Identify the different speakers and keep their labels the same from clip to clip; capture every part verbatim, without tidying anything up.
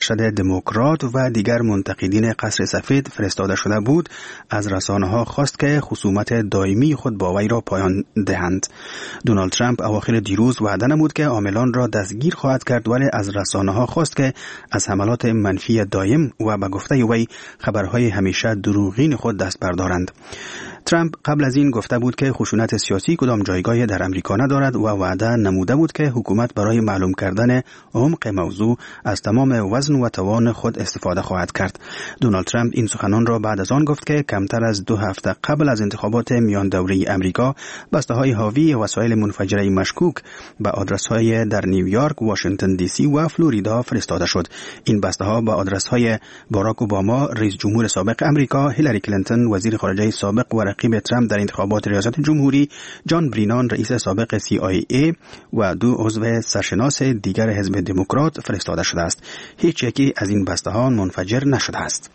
Speaker 1: ارشد دموکرات و دیگر منتقدین قصر سفید فرستاده شده بود، از رسانه‌ها خواست که خصومت دائمی خود با وی را پایان دهند. دونالد ترامپ اواخر دیروز وعده نمود که عاملان را دستگیر خواهد کرد، ولی از رسانه‌ها خواست که از حملات منفی دائم و به گفته وی خبرهای همیشه دروغین خود دست بردارند. ترامپ قبل از این گفته بود که خشونت سیاسی کدام جایگاهی در امریکا ندارد و وعده نموده بود که حکومت برای معلوم کردن عمق موضوع از تمام وزن و توان خود استفاده خواهد کرد. دونالد ترامپ این سخنان را بعد از آن گفت که کمتر از دو هفته قبل از انتخابات میان دوره امریکا بسته‌های حاوی وسایل منفجره مشکوک به آدرس‌های در نیویورک، واشنگتن دی سی و فلوریدا فرستاده شد. این بسته‌ها به آدرس‌های باراک اوباما، رئیس جمهور سابق امریکا، هیلاری کلینتون وزیر خارجه سابق و رقیب ترامپ در انتخابات ریاست جمهوری، جان برینان رئیس سابق سی آی ای و دو عضو سرشناس دیگر حزب دموکرات فرستاده شده است. هیچ یکی از این بسته‌ها منفجر نشده است.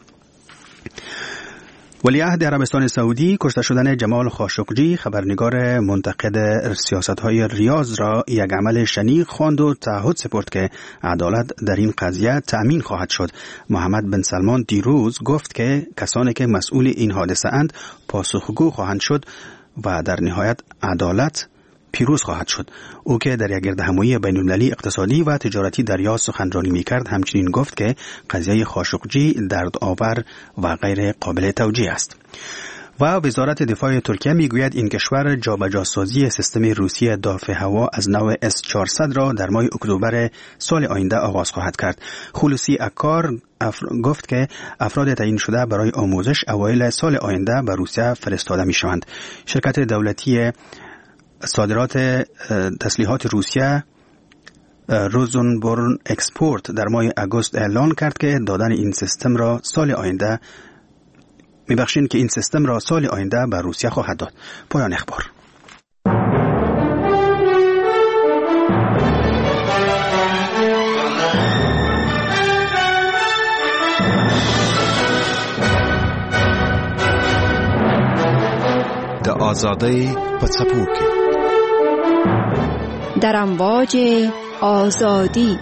Speaker 1: ولیعهد عربستان سعودی کشته شدن جمال خاشقجی، خبرنگار منتقد سیاست‌های ریاض، را یک عمل شنیع خواند و تعهد سپرد که عدالت در این قضیه تأمین خواهد شد. محمد بن سلمان دیروز گفت که کسانی که مسئول این حادثه اند پاسخگو خواهند شد و در نهایت عدالت پیروز خواهد شد. او که در یک گردهمایی بین‌المللی اقتصادی و تجارتی در ریاض سخنرانی می‌کرد، همچنین گفت که قضیه خاشقجی دردآور و غیر قابل توجیه است. و وزارت دفاع ترکیه میگوید این کشور جابجاسازی سیستم روسی دافع هوا از نوع اس چهارصد را در ماه اکتبر سال آینده آغاز خواهد کرد. خلوصی اکار افر... گفت که افراد تعیین شده برای آموزش اوایل سال آینده به روسیه فرستاده می‌شوند. شرکت دولتی صادرات تسلیحات روسیه روزنبورن اکسپورت در ماه اگست اعلان کرد که دادن این سیستم را سال آینده میبخشین که این سیستم را سال آینده به روسیه خواهد داد. پایان اخبار.
Speaker 2: د آزادۍ په څپو کې
Speaker 3: در امواج آزادی.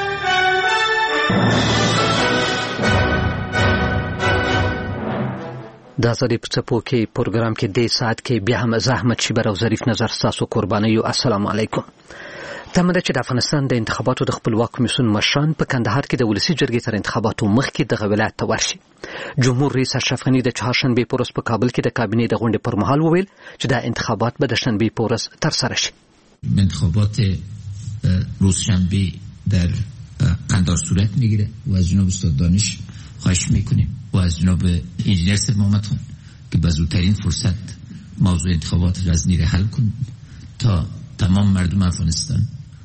Speaker 4: د آزادۍ په څپو کې پروګرام کې دې ساعت کې بیا هم زحمت شیبر او ظریف نظر ستاسو قرباني او السلام علیکم. تمه ده چې د افغانستان د انتخاباتو د خپلواک کمیسیون مشران په کندهار کې د ولسی جرګې تر انتخاباتو مخکې دغه ولایت ته ورشي. جمهور رئیس اشرف غني د چهارشنبه په ورځ په کابل کې د کابینې د غونډې پر مهال وویل چې د انتخابات به د شنبه په ورځ ترسره شي.
Speaker 5: انتخابات روز شنبه در قندهار صورت میگیره و از جناب استاد دانش خواهش میکنیم و از جناب انجینیر سید محمد خان که به زودترین فرصت موضوع انتخابات را از نیره حل کنیم تا تمام مردم افغانستان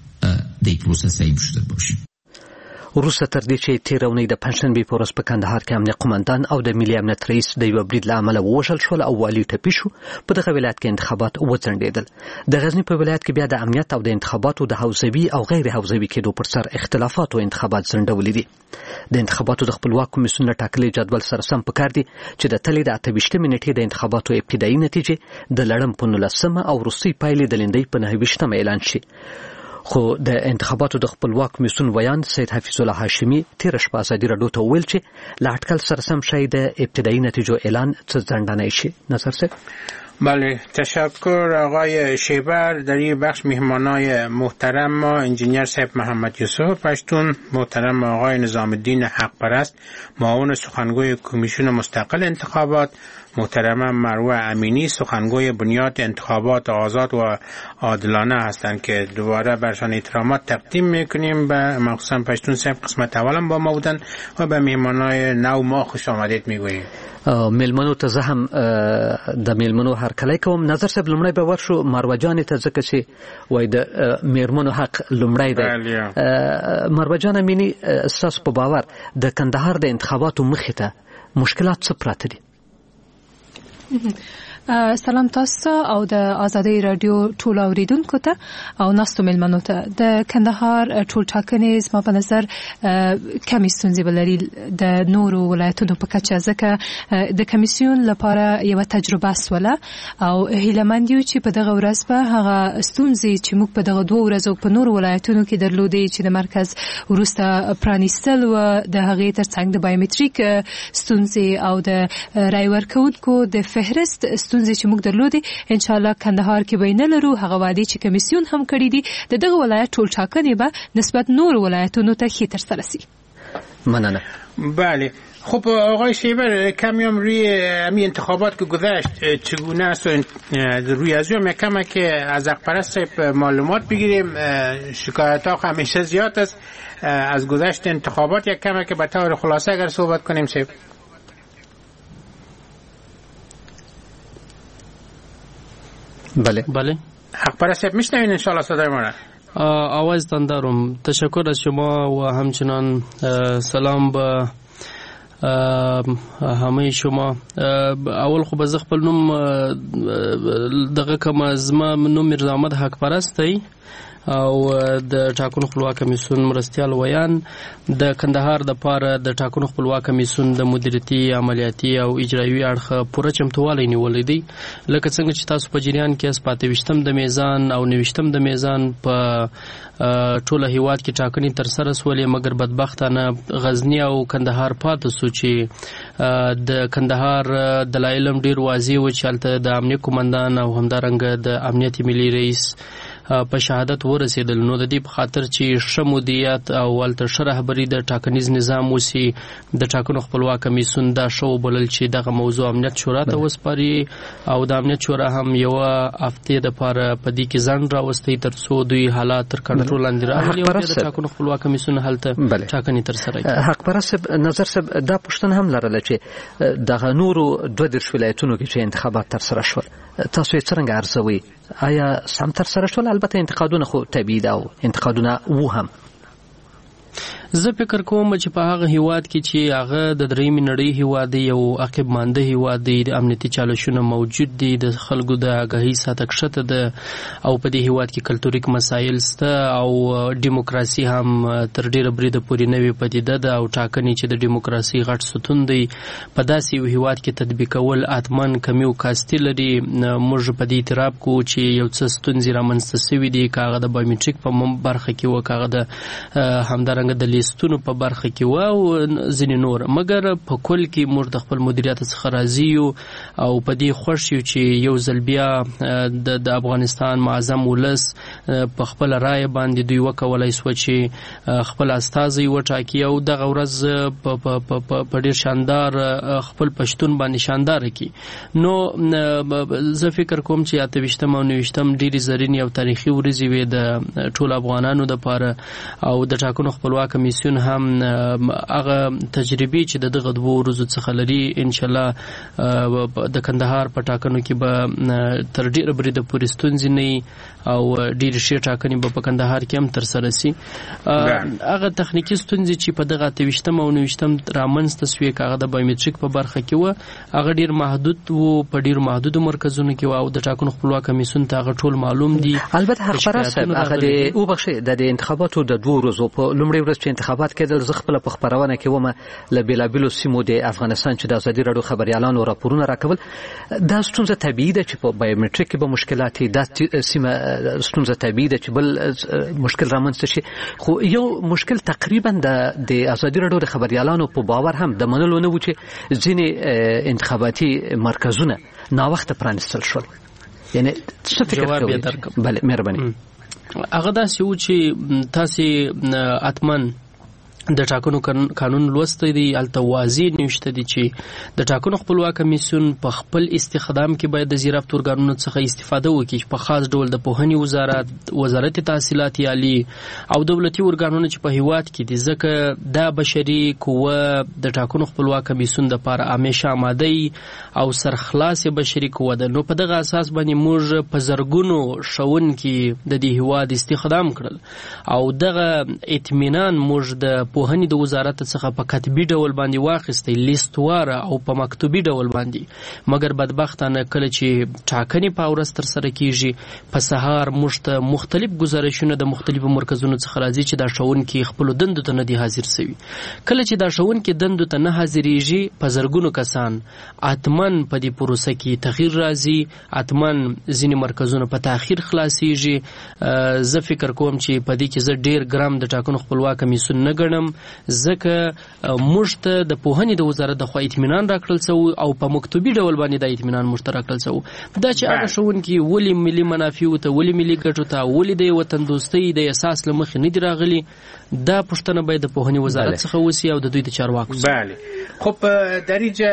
Speaker 5: د این پروسس تعیین شده باشیم.
Speaker 4: وروسته تر دې چې تېره اونۍ د پنجشنبې په ورځ په کندهار کې امنیه قمندان او د ملي امنیت رئیس د یوه برید له امله ووژل شول او والي ټپي شو، په دغه ولایت کې انتخابات وځنډېدل. د غزني په ولایت کې بیا د امنیت او د انتخاباتو د حوزوي او غیر حوزوي کېدو پر سر اختلافات او انتخابات ځنډولي دي. د انتخاباتو د خپلواک کمیسیون له ټاکلي جدول سره سم پکار دي چې د تلې د اته ویشتمې نېټې د انتخاباتو ابتدایي نتیجې د لړم په نولسمه او وروستۍ پایلې د لیندۍ په نهه ویشتمه اعلان شي. خو د انتخاباتو د خپلواک کمیسیون ویان سید حفیظ الله هاشمي تېره شپه ازادي راډیو ته وویل چې له اټکل سره سم شاید د ابتدایي نتیجو اعلان څه ځنډنی شي. نظر صاحب.
Speaker 6: بله، تشکر آقای شیبر. در این بخش مهمانای محترم ما انجینیر صاحب محمد یوسف پشتون، محترم آقای نظام الدین حق پرست معاون سخنگوی کمیسیون مستقل انتخابات، محترم مروه امینی سخنگوی بنیاد انتخابات آزاد و عادلانه هستند که دوباره برشان احترامات تقدیم میکنیم. به مخصوصا پشتون صاحب قسمت اولم با ما بودن و به مهمانای نو ما خوش آمدید میگوییم.
Speaker 4: میلمنو ته زه هم د میلمنو هرکلی کوم. نظر صاحب لومړی به ورشو مروه جانې ته، ځکه چې وایي د میرمنو حق لومړی دی. مروه جان امیني، ستاسو په باور د کندهار د انتخاباتو مخې ته مشکلات څه پراته دي؟
Speaker 7: سلام تاسو او د آزادۍ رادیو ټول اوریدونکو ته او ناستو ملمنو ته د کندهار ټول ټاکنې زما په نظر کمی ستونزې بلري د نورو ولایتونو په کچه ځکه د کمیسیون لپاره یو تجربه سوله او هیلمند یو چې په دغه ورځ به هغه ستونزې چې موږ په دغه دوه ورځو په نورو ولایتونو کې درلودې چې د مرکز وروسته پرانیستل و د هغې ترڅنګ د بایومټریک ستونزې او د رای ورکوونکو د فهرست ستونزې چې موږ درلودې ان شاء الله کندهار کې به نه لرو. هغه وعده چې کمیسیون هم کړی دی د دغه ولایت ټول ټاکنې به نسبت نور ولایتونو ته ښه ترسره شي.
Speaker 4: مننه.
Speaker 6: بله خب آقای شیبر کمیام روی امی انتخابات که گذشت چگونه است روی از یوم کم که از اقپرست معلومات بگیریم شکایت ها همیشه زیاد است از گذشت انتخابات یک کم که به طور خلاصه اگر صحبت کنیم شیب.
Speaker 4: بله
Speaker 8: بله
Speaker 6: حق پرست میشنوین ان شاء الله صدای ما را.
Speaker 8: آوازتان دارم. تشکر از شما و همچنان سلام به همه شما. اول خو به خپل نوم دغه کوم زما نوم میرزا احمد حق پرست دی او د ټاکنو خپلواک کمیسیون مرستیال ویان د کندهار د پاره د ټاکنو خپلواک کمیسیون د مدیریتي عملیاتي او اجرایي اړخ پوره چمتووالی نیولې دی لکه څنګه چې تاسو په جریان کې اسپاته وشتم د میزان او نوشتم د میزان په ټوله هیواد کې ټاکنې تر سره سولې مګر بدبختانه غزنی او کندهار پاتې سو چې د کندهار دلایل ډیر واضح و چې الته د امنیت قومندان او همدارنګه د امنیت ملي رئیس په شهادت ورسېدل نو د دې په خاطر چې شمودیت او ولته شرحبري د ټاکنیز نظام وسی د ټاکنو خپلواک کمیسیون دا شو بلل چې دغه موضوع امنیت شورا ته وسپاري او د امنیت شورا هم یو هفته د پاره په دې کې ځان راوستي تر څو دوی حالات تر کنټرول لاندې راولي او د ټاکنو خپلواک کمیسیون هلته ټاکنې تر سره کوي.
Speaker 4: حق پرست نظر صاحب دا پوښتنه هم لرله چې دغه نورو دوه دیرش ولایتونو کې چې انتخابات تر سره شول تاسو یې څنګه ارزوئ؟ آیا سم تر سره شول؟ البته انتقادونه خو طبیعي ده او انتقادونه وو هم.
Speaker 8: زه فکر کوم چې په هغه هیواد کې چې هغه د دریمې نړۍ هیواد دی او عقب مانده هیواد دی د امنیتي چالشونه موجود دي د خلکو د آګاهي سطح کښته ده او په دې هیواد کې کلتوریک مسایل سته او دیموکراسي هم تر ډیره بریده پورې نوې پدیده ده او ټاکنې چې د دیموکراسي غټ ستون دی په داسې یو هیواد کې تطبیقول اتمن کمی او کاستی لري. موږ په دې اعتراف کوو چې یو څه ستونزې رامنځته سوي دي کاغه د بایومټریک په برخه کې و کاغه د همدارنګه د ستونو په برخه کې و او ځینې نور مګر په کل کې موږ د خپل مدیریت څخه راضي یو او په دې خوښ یو چې یو ځل بیا د افغانستان معظم ولس په خپل رای باندې دوی وکولای سو چې خپل استازي وټاکي او دغه ورځ په ډیر شاندار خپل پښتون باندې شاندار کی. نو زه فکر کوم چې اته وشتم او نوشتم ډیری زرین یو تاریخي ورځي وي د ټول افغانانو د پاره او د ټاکنو خپلواک کمیسیون هم هغه تجربه چې د دغه دوه ورځو څخه لري ان شاء الله د کندهار په ټاکنو کې به تر ډیره بریده پورې ستونزې نه او ډیر شي ټاکنې به په کندهار کې هم تر سره سي. هغه تخنیکی ستونزې چې په دغه توشتم او نوشتم رامنځته سوي کاغه د بایومټریک په برخه کې و هغه ډیر محدود وو په ډیر محدود مرکزونو کې او د ټاکنو خپلواک کمیسیون ته هغه ټول معلوم دي.
Speaker 4: البته حق پرست هغه د او بخښه د انتخاباتو د دوه ورځو په لومړي ورځ چې انتخابات کېدل زه خپل په خبرونه کې ومه له بیلابیلو سیمو د افغانستان چې د ازادي راډیو خبريالانو راپورونه راکول دا ستونزه طبیعي ده چې په بایومټریک کې به مشکلات د سیمه ستونزه طبیعي ده چې بل مشکل رامنځته شي خو یو مشکل تقریبا د ازادي راډیو د خبريالانو په باور هم د منلو نه و چې ځینې انتخاباتي مرکزونه نا وخت پرانستل شول. یعنی څه فکر کوئ؟ بله مهرباني.
Speaker 8: هغه داسې و چې تاسې اتمن د ټاکنو قانون لوستی دی الته واضح نوشته دي چې د ټاکنو خپلواک کمیسیون په خپل استخدام کې باید د زیرافت ارګانونو څخه استفاده وکړي په خاص ډول د پوهنې وزارت وزارت تحصیلات عالی او دولتي ارګانونو چې په هیواد کې دي ځکه دا بشري قوه د ټاکنو خپلواک کمیسیون د لپاره همیشه آماده او سرخلاص بشري قوه ده. نو په دغه اساس باندې موږ په زرګونو شون کې د دې هیواد استخدام کړل او دغه اطمینان موږ د پوهنې د وزارت څخه په کتبي ډول باندې واخیستې لیستواره او په مکتوبي ډول باندې، مګر بدبختانه کله چې ټاکنې په ورځ تر سره کیږي په سهار موږ ته مختلف گزارشونه د مختلفو مرکزونو څخه راځي چې دا ښوونکي خپلو دندو ته نه دي حاضر سوي. کله چې دا ښوونکي دندو ته نه حاضرېږي په زرګونو کسان اتمن په دې پروسه کې تغییر راځي، اتمن ځینې مرکزونه په تاخیر خلاصېږي. زه فکر کوم چې په دې کې زه ډېر ګرام د ټاکنو خپلواک کمیسیون نه ګڼم، ځکه موږ ته د پوهنې د وزارت د خوا اطمینان راکړل سوی او په مکتوبي ډول باندې دا اطمینان موږ ته راکړل سوی دا چې هغه ښوونکي ولې ملي منافعو ته، ولې ملي ګټو ته، ولې د وطن دوستۍ د اساس له مخې نه دي راغلي، دا پوښتنه باید د پوهنې وزارت څخه وشي او د دوی د چارواکو.
Speaker 6: بله خب در اینجا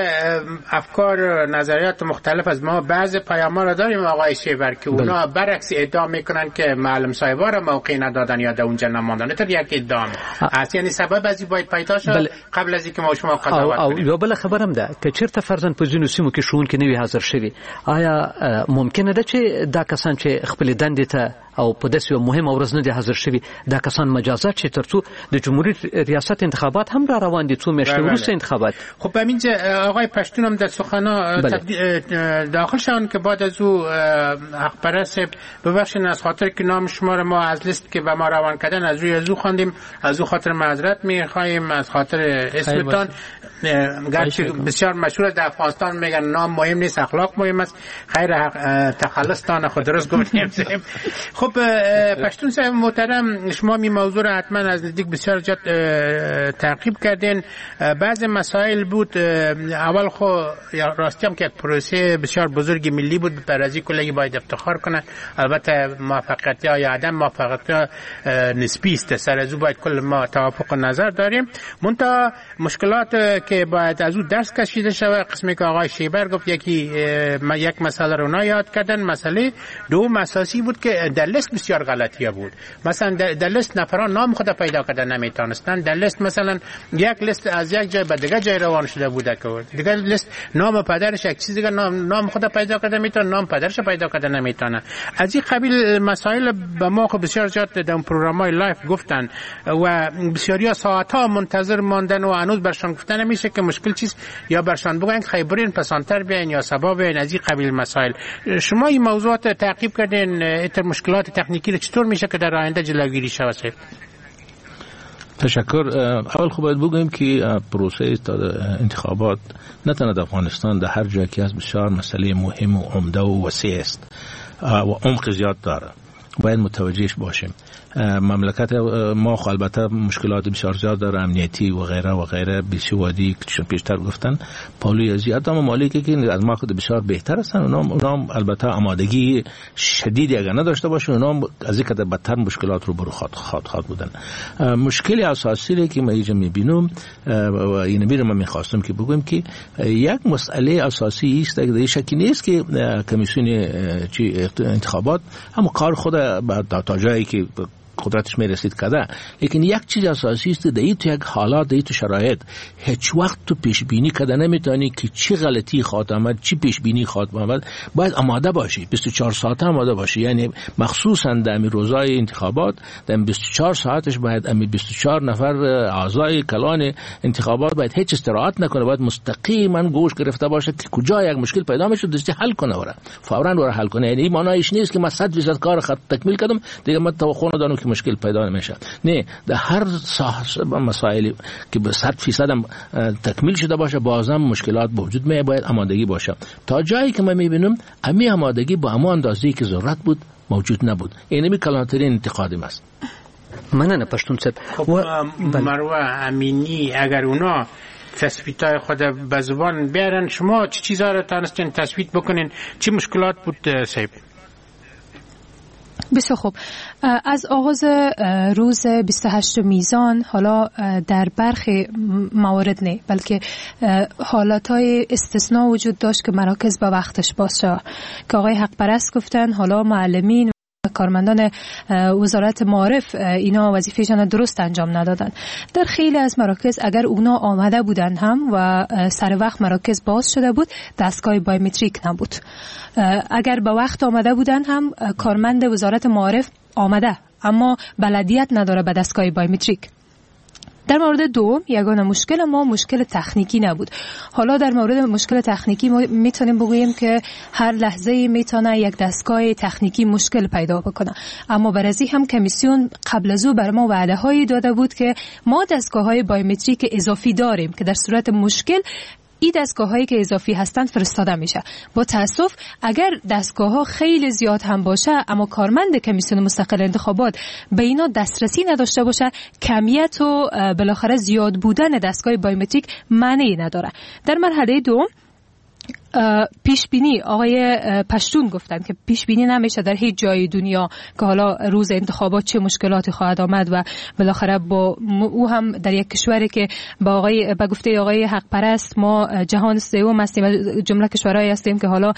Speaker 6: افکار نظریات مختلف از ما بعض پیام‌ها را داریم آقای شیبر که اونا برعکس ادعا میکنن که معلم صاحب‌ها را موقع ندادن یا در اونجا نماندن. تو یک ادعا است، یعنی سبب از این باید پیدا شد قبل از اینکه ما شما قضاوت کنیم.
Speaker 4: او یو بل خبرم ده که چیرته فرضاً په ځینو سیمو کې ښوونکي نوي حاضر شوي، آیا ممکنه ده چې دا کسان چې خپل دندې ته او په داسې یو مهمه ورځ نه دي حاضر شوي دا کسان مجازات شي ترڅو د جمهوریت ریاست انتخابات هم را روان دي، څو میاشتې وروسته انتخابات.
Speaker 6: خب همینجا آقای پشتون هم در سخنا داخل شدن که بعد از او حق پرست ببخشید از خاطر که نام شما رو ما از لیست که به ما روان کردن از روی از او خواندیم، از او خاطر معذرت میخواهیم، از خاطر اسمتان گرچه بسیار مشهور در افغانستان میگن نام مهم نیست اخلاق مهم است، خیر تخلص تان خود درست گفتیم. خب پشتون صاحب محترم، شما می موضوع را حتما از نزدیک بسیار جد تعقیب کردین. بعض مسائل بود، اول خو راستی هم که یک پروسه بسیار بزرگ ملی بود، برازی کلگی باید افتخار کنه. البته موفقیت یا عدم موفقیت نسبی است، سر از او باید کل ما توافق نظر داریم. منتها مشکلات که باید از او درس کشیده شود، قسمی که آقای شیبر گفت یکی یک مسئله رو اونا یاد کردن. مسئله دوم اساسی بود که در لیست بسیار غلطیه بود. مثلا در لیست نفران نام خود پیدا کردن نمیتونستن. در لیست مثلا یک لیست از یک جای به دیگه جای روان شده بوده که دیگه لیست نام پدرش یک چیز دیگه نام نام خود پیدا کرده میتونه، نام پدرش پیدا کرده نمیتونه. از این قبیل مسائل به ما خود بسیار زیاد در پروگرام‌های لایف گفتن و بسیاریا ساعت‌ها منتظر ماندن و هنوز برشان گفتن نمیشه که مشکل چیز یا برشان بگن خیبرین پسانتر بیاین یا سبب بیاین. از این قبیل مسائل شما این موضوعات تعقیب کردین، اتر مشکلات تکنیکی رو چطور میشه که در آینده جلوگیری شود؟
Speaker 9: تشکر. اول خب باید بگویم که پروسه انتخابات نه تنها در افغانستان در هر جایی که هست بسیار مسئله مهم و عمده و وسیع است و عمق زیاد داره، باید متوجهش باشیم. مملکت ما البته مشکلات بسیار زیاد داره، امنیتی و غیره و غیره، بیسوادی که پیشتر گفتن، پالوی زیاد، اما مالکی که از ما خود بسیار بهتر هستن اونا اونا البته آمادگی شدیدی اگر نداشته باشن اونا از اینکه بدتر مشکلات رو برو خاط خاط خاط بودن. مشکلی اساسی که ما اینجا میبینم و این میرم من میخواستم که بگم که یک مسئله اساسی است که شکی نیست که کمیسیون انتخابات هم کار خود تا جایی که قدرتش میرسید کده، لیکن یک چیز اساسی است در این تو یک حالات در این تو شرایط هیچ وقت تو پیش بینی کده نمیتونی که چی غلطی خواهد آمد، چی پیش بینی خواهد آمد. باید آماده باشی، بیست و چهار ساعت آماده باشی. یعنی مخصوصا در امی روزای انتخابات در بیست و چهار ساعتش باید امی بیست و چهار نفر اعضای کلان انتخابات باید هیچ استراحت نکنه، باید مستقیما گوش گرفته باشه که کجا یک مشکل پیدا میشه دستی حل کنه وره فورا وره حل کنه. یعنی معنیش نیست که من صد درصد کار خط تکمیل کردم دیگه من توقع ندارم که مشکل پیدا نمیشه. نه، در هر مسائلی که به صد فیصد تکمیل شده باشه بازم مشکلات وجود می باید آمادگی باشه. تا جایی که من میبینم امی آمادگی با اما اندازه‌ای که ضرورت بود موجود نبود. این می کلانترین انتقادم است.
Speaker 4: مننه پشتون صاحب.
Speaker 6: خب مروه امینی اگر اونا تثبیتای خود به زبان بیارن، شما چه چیزا رو تونستین تثبیت بکنین؟ چه مشکلات بود صاحب؟
Speaker 7: بسیار خوب. از آغاز روز بیست و هشت میزان حالا در برخی موارد نه بلکه حالاتهای استثناء وجود داشت که مراکز با وقتش باشه که آقای حق پرست گفتن حالا معلمین کارمندان وزارت معارف اینا وظیفه‌شان درست انجام ندادن. در خیلی از مراکز اگر اونا آمده بودن هم و سر وقت مراکز باز شده بود دستگاه بایومتریک نبود. اگر به وقت آمده بودن هم کارمند وزارت معارف آمده اما بلدیت نداره به دستگاه بایومتریک. در مورد دوم یگانه مشکل ما مشکل تکنیکی نبود. حالا در مورد مشکل تکنیکی ما میتونیم بگوییم که هر لحظه میتونه یک دستگاه تکنیکی مشکل پیدا بکنه، اما برای هم کمیسیون قبل از او بر ما وعده هایی داده بود که ما دستگاه های بایومتریک اضافی داریم که در صورت مشکل این دستگاه هایی که اضافی هستند فرستاده میشه. با تاسف اگر دستگاه ها خیلی زیاد هم باشه اما کارمند کمیسیون مستقل انتخابات به اینا دسترسی نداشته باشه، کمیت و بالاخره زیاد بودن دستگاه بایومتریک معنی نداره. در مرحله دوم پیش بینی آقای پشتون گفتن که پیش بینی نمیشه در هیچ جای دنیا که حالا روز انتخابات چه مشکلاتی خواهد آمد و بالاخره با او هم در یک کشوری که با آقای به گفته آقای حق پرست ما جهان سوم هستیم و جمله کشورهایی هستیم که حالا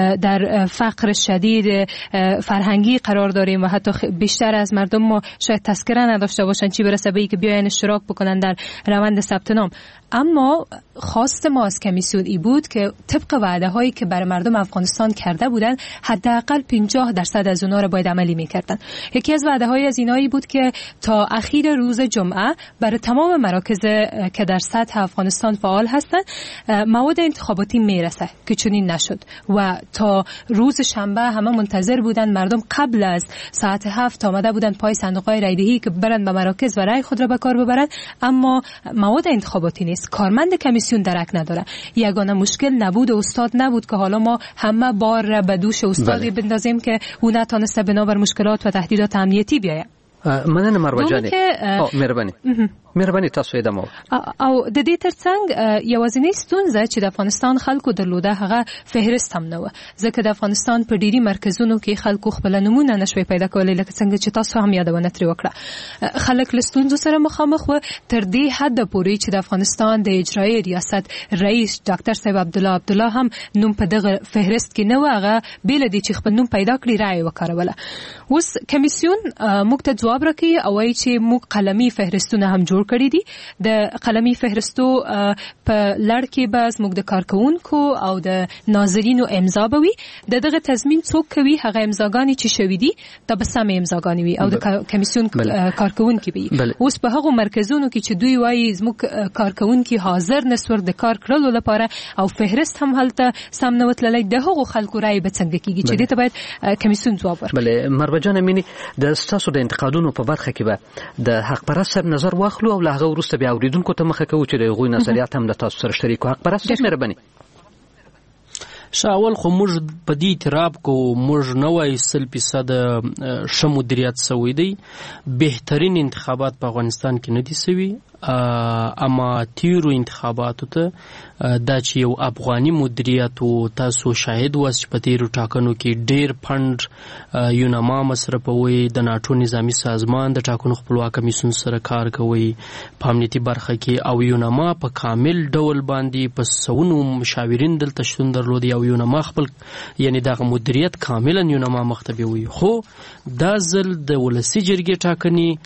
Speaker 7: در فقر شدید فرهنگی قرار داریم و حتی بیشتر از مردم ما شاید تذکره نداشته باشن چی برسه به اینکه بیاین اشتراک بکنن در روند ثبت نام. اما خواست ما از کمیسیون ای بود که طبق وعده هایی که برای مردم افغانستان کرده بودن حداقل پنجاه درصد از اونها را باید عملی میکردن. یکی از وعده های از اینایی بود که تا اخیر روز جمعه برای تمام مراکز که در سطح افغانستان فعال هستند مواد انتخاباتی میرسه که چنین نشد و تا روز شنبه همه منتظر بودن مردم قبل از ساعت هفت آمده بودن پای صندوق‌های رایدهی که برن به مراکز و رای خود را به کار ببرن، اما مواد انتخاباتی نیست. کارمند کمیسیون درک نداره. یگانه مشکل نبود استاد نبود که حالا ما همه بار را به دوش استادی بله. بندازیم که او نتونسته بنابر مشکلات و تهدیدات امنیتی بیاید.
Speaker 4: مننه مروه جانې او مهرباني مهرباني تاسو یې دمو
Speaker 7: او د دې ترڅنګ یوازینی ستونزه چې د افغانستان خلکو درلوده هغه فهرست هم نه و، ځکه د افغانستان په ډیری مرکزونو کې خلکو خپل نمونه نشوي پیدا کولای، لکه څنګه چې تاسو هم یادونه ترې وکړه. خلک له ستونزو سره مخامخ و تر دې حد پورې چې د افغانستان د اجرایي ریاست رئیس ډاکټر صاحب عبدالله عبدالله هم نوم په دغه فهرست کې نه و، هغه بیل دي چې خپل نوم پیدا کړی رائے وکړوله. اوس کمیسیون موږ ته جواب راکړي او وايي چې موږ قلمي فهرستونه هم جوړ کړی دي. د قلمي فهرستو په لړ کې به زموږ د کارکونکو او د ناظرینو امضا به وي. د دغه تضمین څوک کوي؟ هغه امضاګانې چې شوي دي دا به سمې امضاګانې وي او د کمیسیون کارکونکي به وي. اوس په هغو مرکزونو کې چې دوی وايي زموږ کارکونکي حاضر نسور د کار کړلو لپاره او فهرست هم هلته سم نه وتللی، د هغو خلکو رایې به څنګه کیږي چې دې ته باید کمیسیون ځواب ورکړي.
Speaker 4: بله مروه جانه مینې د ستاسو د انتقادونو په برخه کې به د حق پرست صاحب نظر واخلو او له هغه وروسته بیا اوریدونکو ته مخه کوو چې د هغوی نظریات هم له تاسو سره شریک کړو. حق پرست صاحب مهرباني.
Speaker 8: شاول خو موږ په دې اعتراف کوو موږ نه وایو سل فیصد ښه مدیریت سوی دی. بهترین انتخابات په افغانستان کې نه دي سوي، اما تیرو انتخاباتو ته دا چې یو افغاني مدیریت او تاسو شاهد واست چې په تیرو ټاکنو کې ډیر فند یوناما مصرفوي، د ناټو نظامی سازمان د ټاکنو خپلواک کمیسیون سره کار کوي په امنیتي برخه کې، او یوناما په کامل ډول باندې په سونو مشاورین دلته شتون درلودي او یوناما خپل یعنی دغه مدیریت کاملا یوناما مختبي وي. خو دا ځل د ولسی جرګې ټاکنې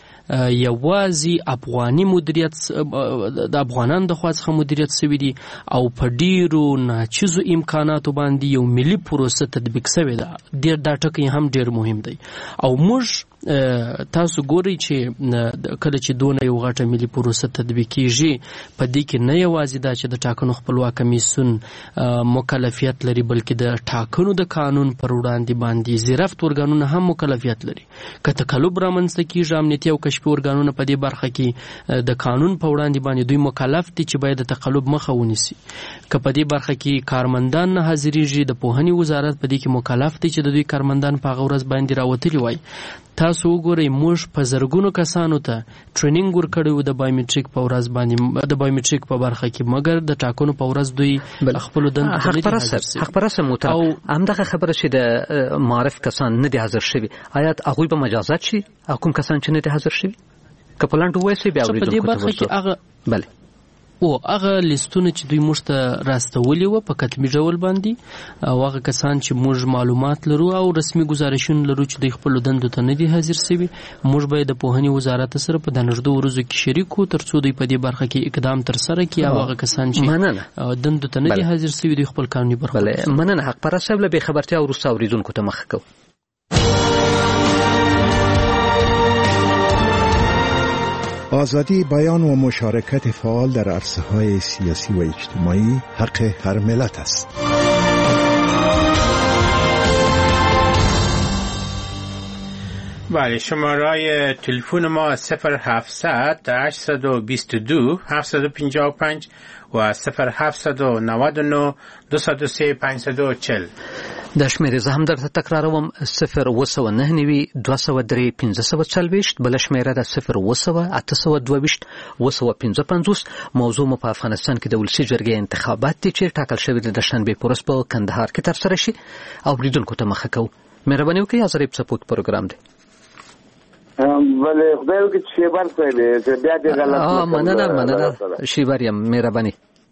Speaker 8: یوازې افغاني مدیریت د افغانانو د خوا څخه مدیریت شوی دی او په ډیرو ناچیزو امکاناتو باندې یو ملي پروسه تطبیق شوی ده. ډیر دا ټکی هم ډیر مهم دی او موږ تاسو ګورئ چې کله چې دونه یو غټه ملي پروسه تطبیق کیږي په دې کې نه یوازې دا چې د ټاکنو خپلواک کمیسیون مکلفیت لري بلکې د ټاکنو د قانون پر وړاندې باندې زیرفت ورګانونه هم مکلفیت لري. که تقلب رامنځته کیږي امنیتي او کشفي ورګانونه په دې برخه کې د قانون په وړاندې باندې دوی مکلف دي چې باید د تقلب مخه ونیسي. که په دې برخه کې کارمندان نه حاضرېږي د پوهنې وزارت په دې کې مکلف دی چې د دوی کارمندان په هغه ورځ باندې راوتلي وای. تاسو وګورئ موږ په زرګونو کسانو ته ټریننګ ورکړی و د بایومټریک په ورځ باندې د بایومټریک په برخه کې، مګر د ټاکنو په ورځ دوی خپل دند
Speaker 4: حق پرست حق پرست موته او همدغه خبره چې د معرف کسان نه دي حاضر شوي، آیا هغوی به مجازات شي؟ کوم کسان چې نه دي حاضر شوي که په لنډ ووایئ بیا اورېدونکو ته ورسو. بله
Speaker 8: او هغه لیستونه چې دوی موږ ته راستولي وو په کتمي ډول باندې او هغه کسان چې موږ معلومات لرو او رسمي ګزارشونه لرو چې دوی خپل دندو ته نه دي حاضر شوي، موږ به د پوهنې وزارت سره په دنږدو ورځو کې شریک وو ترڅو دوی په دې برخه کې اقدام ترسره کړي او هغه کسان چې دندو ته نه دي حاضر شوي دوی خپل قانوني برخه.
Speaker 4: بله مننه حق پرست صاحب. له بې خبرتیا وروسته اورېدونکو ته مخه کوو.
Speaker 2: آزادی بیان و مشارکت فعال در عرصه‌های سیاسی و اجتماعی حق هر ملت است.
Speaker 6: بله، شماره تلفن ما صفر هفتصد هشتصد و بیست و دو هفتصد و پنجاه و پنج و صفر هفتصد و نود و نه دویست و سه پنجصد و چهل.
Speaker 4: د شمیرې زه هم درته تکراروم صفر اوه سوه نهه نوي دوه سوه درې پنځه سوه څلوېښت، بله شمیره ده صفر اوه سوه اته سوه دوه ویشت اوه سوه پنځه پنځوس. موضوع مو په افغانستان کې د ولسي جرګې انتخابات دي چې ټاکل شوي د دوشنبې په ورځ په کندهار کې ترسره شي او بریدونکو ته مخه کوو. مهرباني وکړئ ازریب سپوت پروګرام دی.
Speaker 10: بله خدای وکړي چې شیبر صاحب چې بیا دې غلط
Speaker 4: اه مننه مننه شیبر یم، مهرباني.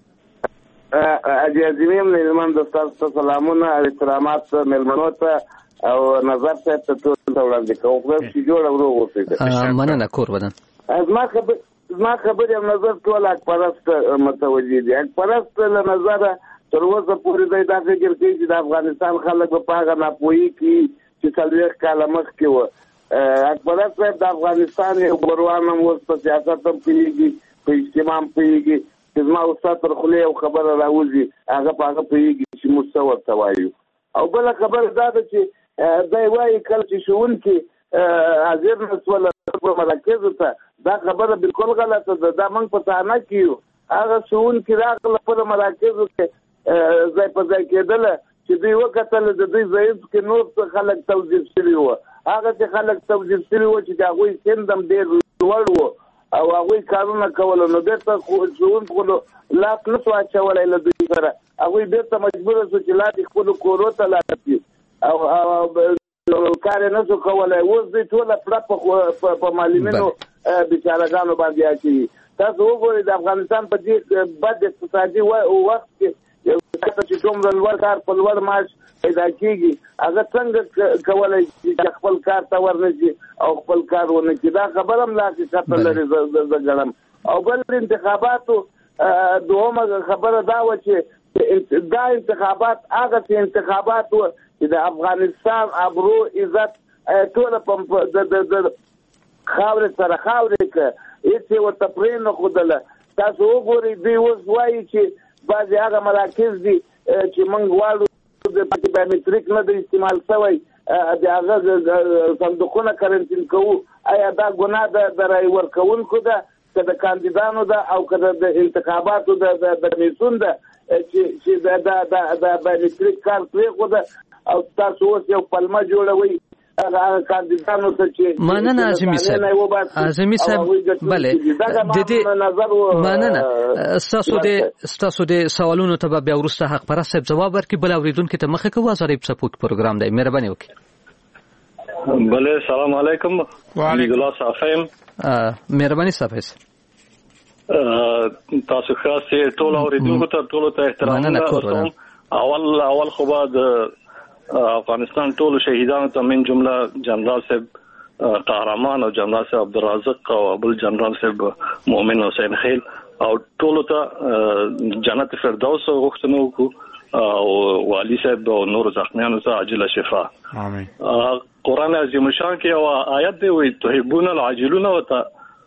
Speaker 10: اجازه مې مېلمن د تاسو سلامونه او احترامات مېلمنو ته او نظر صاحب ته ټول وړاندې کوم. خدای چې جوړ او روغ اوسئ.
Speaker 4: مننه کور ودان.
Speaker 10: زما خبر زما خبر یم نظر ټول اکپرست متوجي دي. اکپرست له نظر تر اوسه پورې دا فکر کوي چې د افغانستان خلک په هغه ناپوهي کې چې څلوېښت کاله مخکې وه. اکبرست صاحب د افغانستان یو بروان هم اوس په سیاست هم پوهېږي، په اجتماع هم پوهېږي چې زما استاد تر خولې یو خبره راوځي هغه په هغه پوهېږي چې موږ څه ورته وایو. او بله خبره دا ده چې دی وایي کله چې ښوونکي حاضر نه شول مراکزو ته، دا خبره بالکل غلطه ده. دا موږ په صحنه کې یو، هغه ښوونکي راغله په مراکزو کې ځای په ځای کېدله چې دوی وکتل د دوی ضعیف کې نور خلک توظیف شوي وو. هغه چې خلک توظیف شوي وو چې د هغوی سند هم ډېر لوړ وو او هغوی کارونه کول، نو بیرته ښوونکو لاس نه شو اچولی له دوی سره. هغوی بیرته مجبوره شو چې لاندې خپلو کورو ته لاړ شي او کار یې نه شو کولی. اوس دوی ټوله پړه په معلمینو بېچارهګانو باندې اچوي. تاسو وګورئ د افغانستان په دې بد اقتصادي وخت کې یو چې دومره لوړ کار په لوړ معاش پیدا کېږي، هغه څنګه کولی شي چې خپل کار ته ورنشي او خپل کار ونه کړي؟ دا خبره هم لا حقیقت لري زه ګڼم. او بل انتخاباتو دوهمه خبره دا وه چې دا انتخابات هغسې انتخابات وه چې د افغانستان ابرو عزت ټوله د خاورې سره خاورې کړه، هېڅ یې ورته پرې نه ښودله. تاسو وګورئ دوی اوس وایي چې بعضې هغه مراکز دي چې موږ غواړو د بایومټریک نه د استعمال شوی د هغه صندوقونه کرنټین کوو. آیا دا ګناه ده د رای ورکوونکو ده که د کاندیدانو ده او که د انتخاباتو د میسون ده چې د بایومټریک کار پرېښوده او تاسو اوس یو پلمه جوړوئ هغه کاندیدانو ته چې
Speaker 4: مننه اعظمي صاحب. اعظمي صاحب بله د دې مننه ستاسو د ستاسو د سوالونو ته بیا وروسته حق پرست صاحب ځواب ورکړي. بل اوریدونکو ته مخه کوو. ازریب سپورت پروګرام دی، مهرباني وکړئ.
Speaker 11: بله سلام علیکم. وعلیکم الله صافیم.
Speaker 4: مهرباني صاحب
Speaker 11: تاسو خاصه ټول اوریدونکو ته ټول ته احترام. اول اول خو بعد افغانستان ټول شهیدانو ته من جمله جنرال صاحب قهرمان او جنرال صاحب عبدالرازق او بل جنرال صاحب مؤمن حسین خیل او ټول ته جنت فردوس غوښتنه وکړو او والي صاحب او نور زخمیانو ته عاجله شفا.
Speaker 6: امين.
Speaker 11: قرآن عظیم شان کې او آیت دی وي تحبون العاجلون وت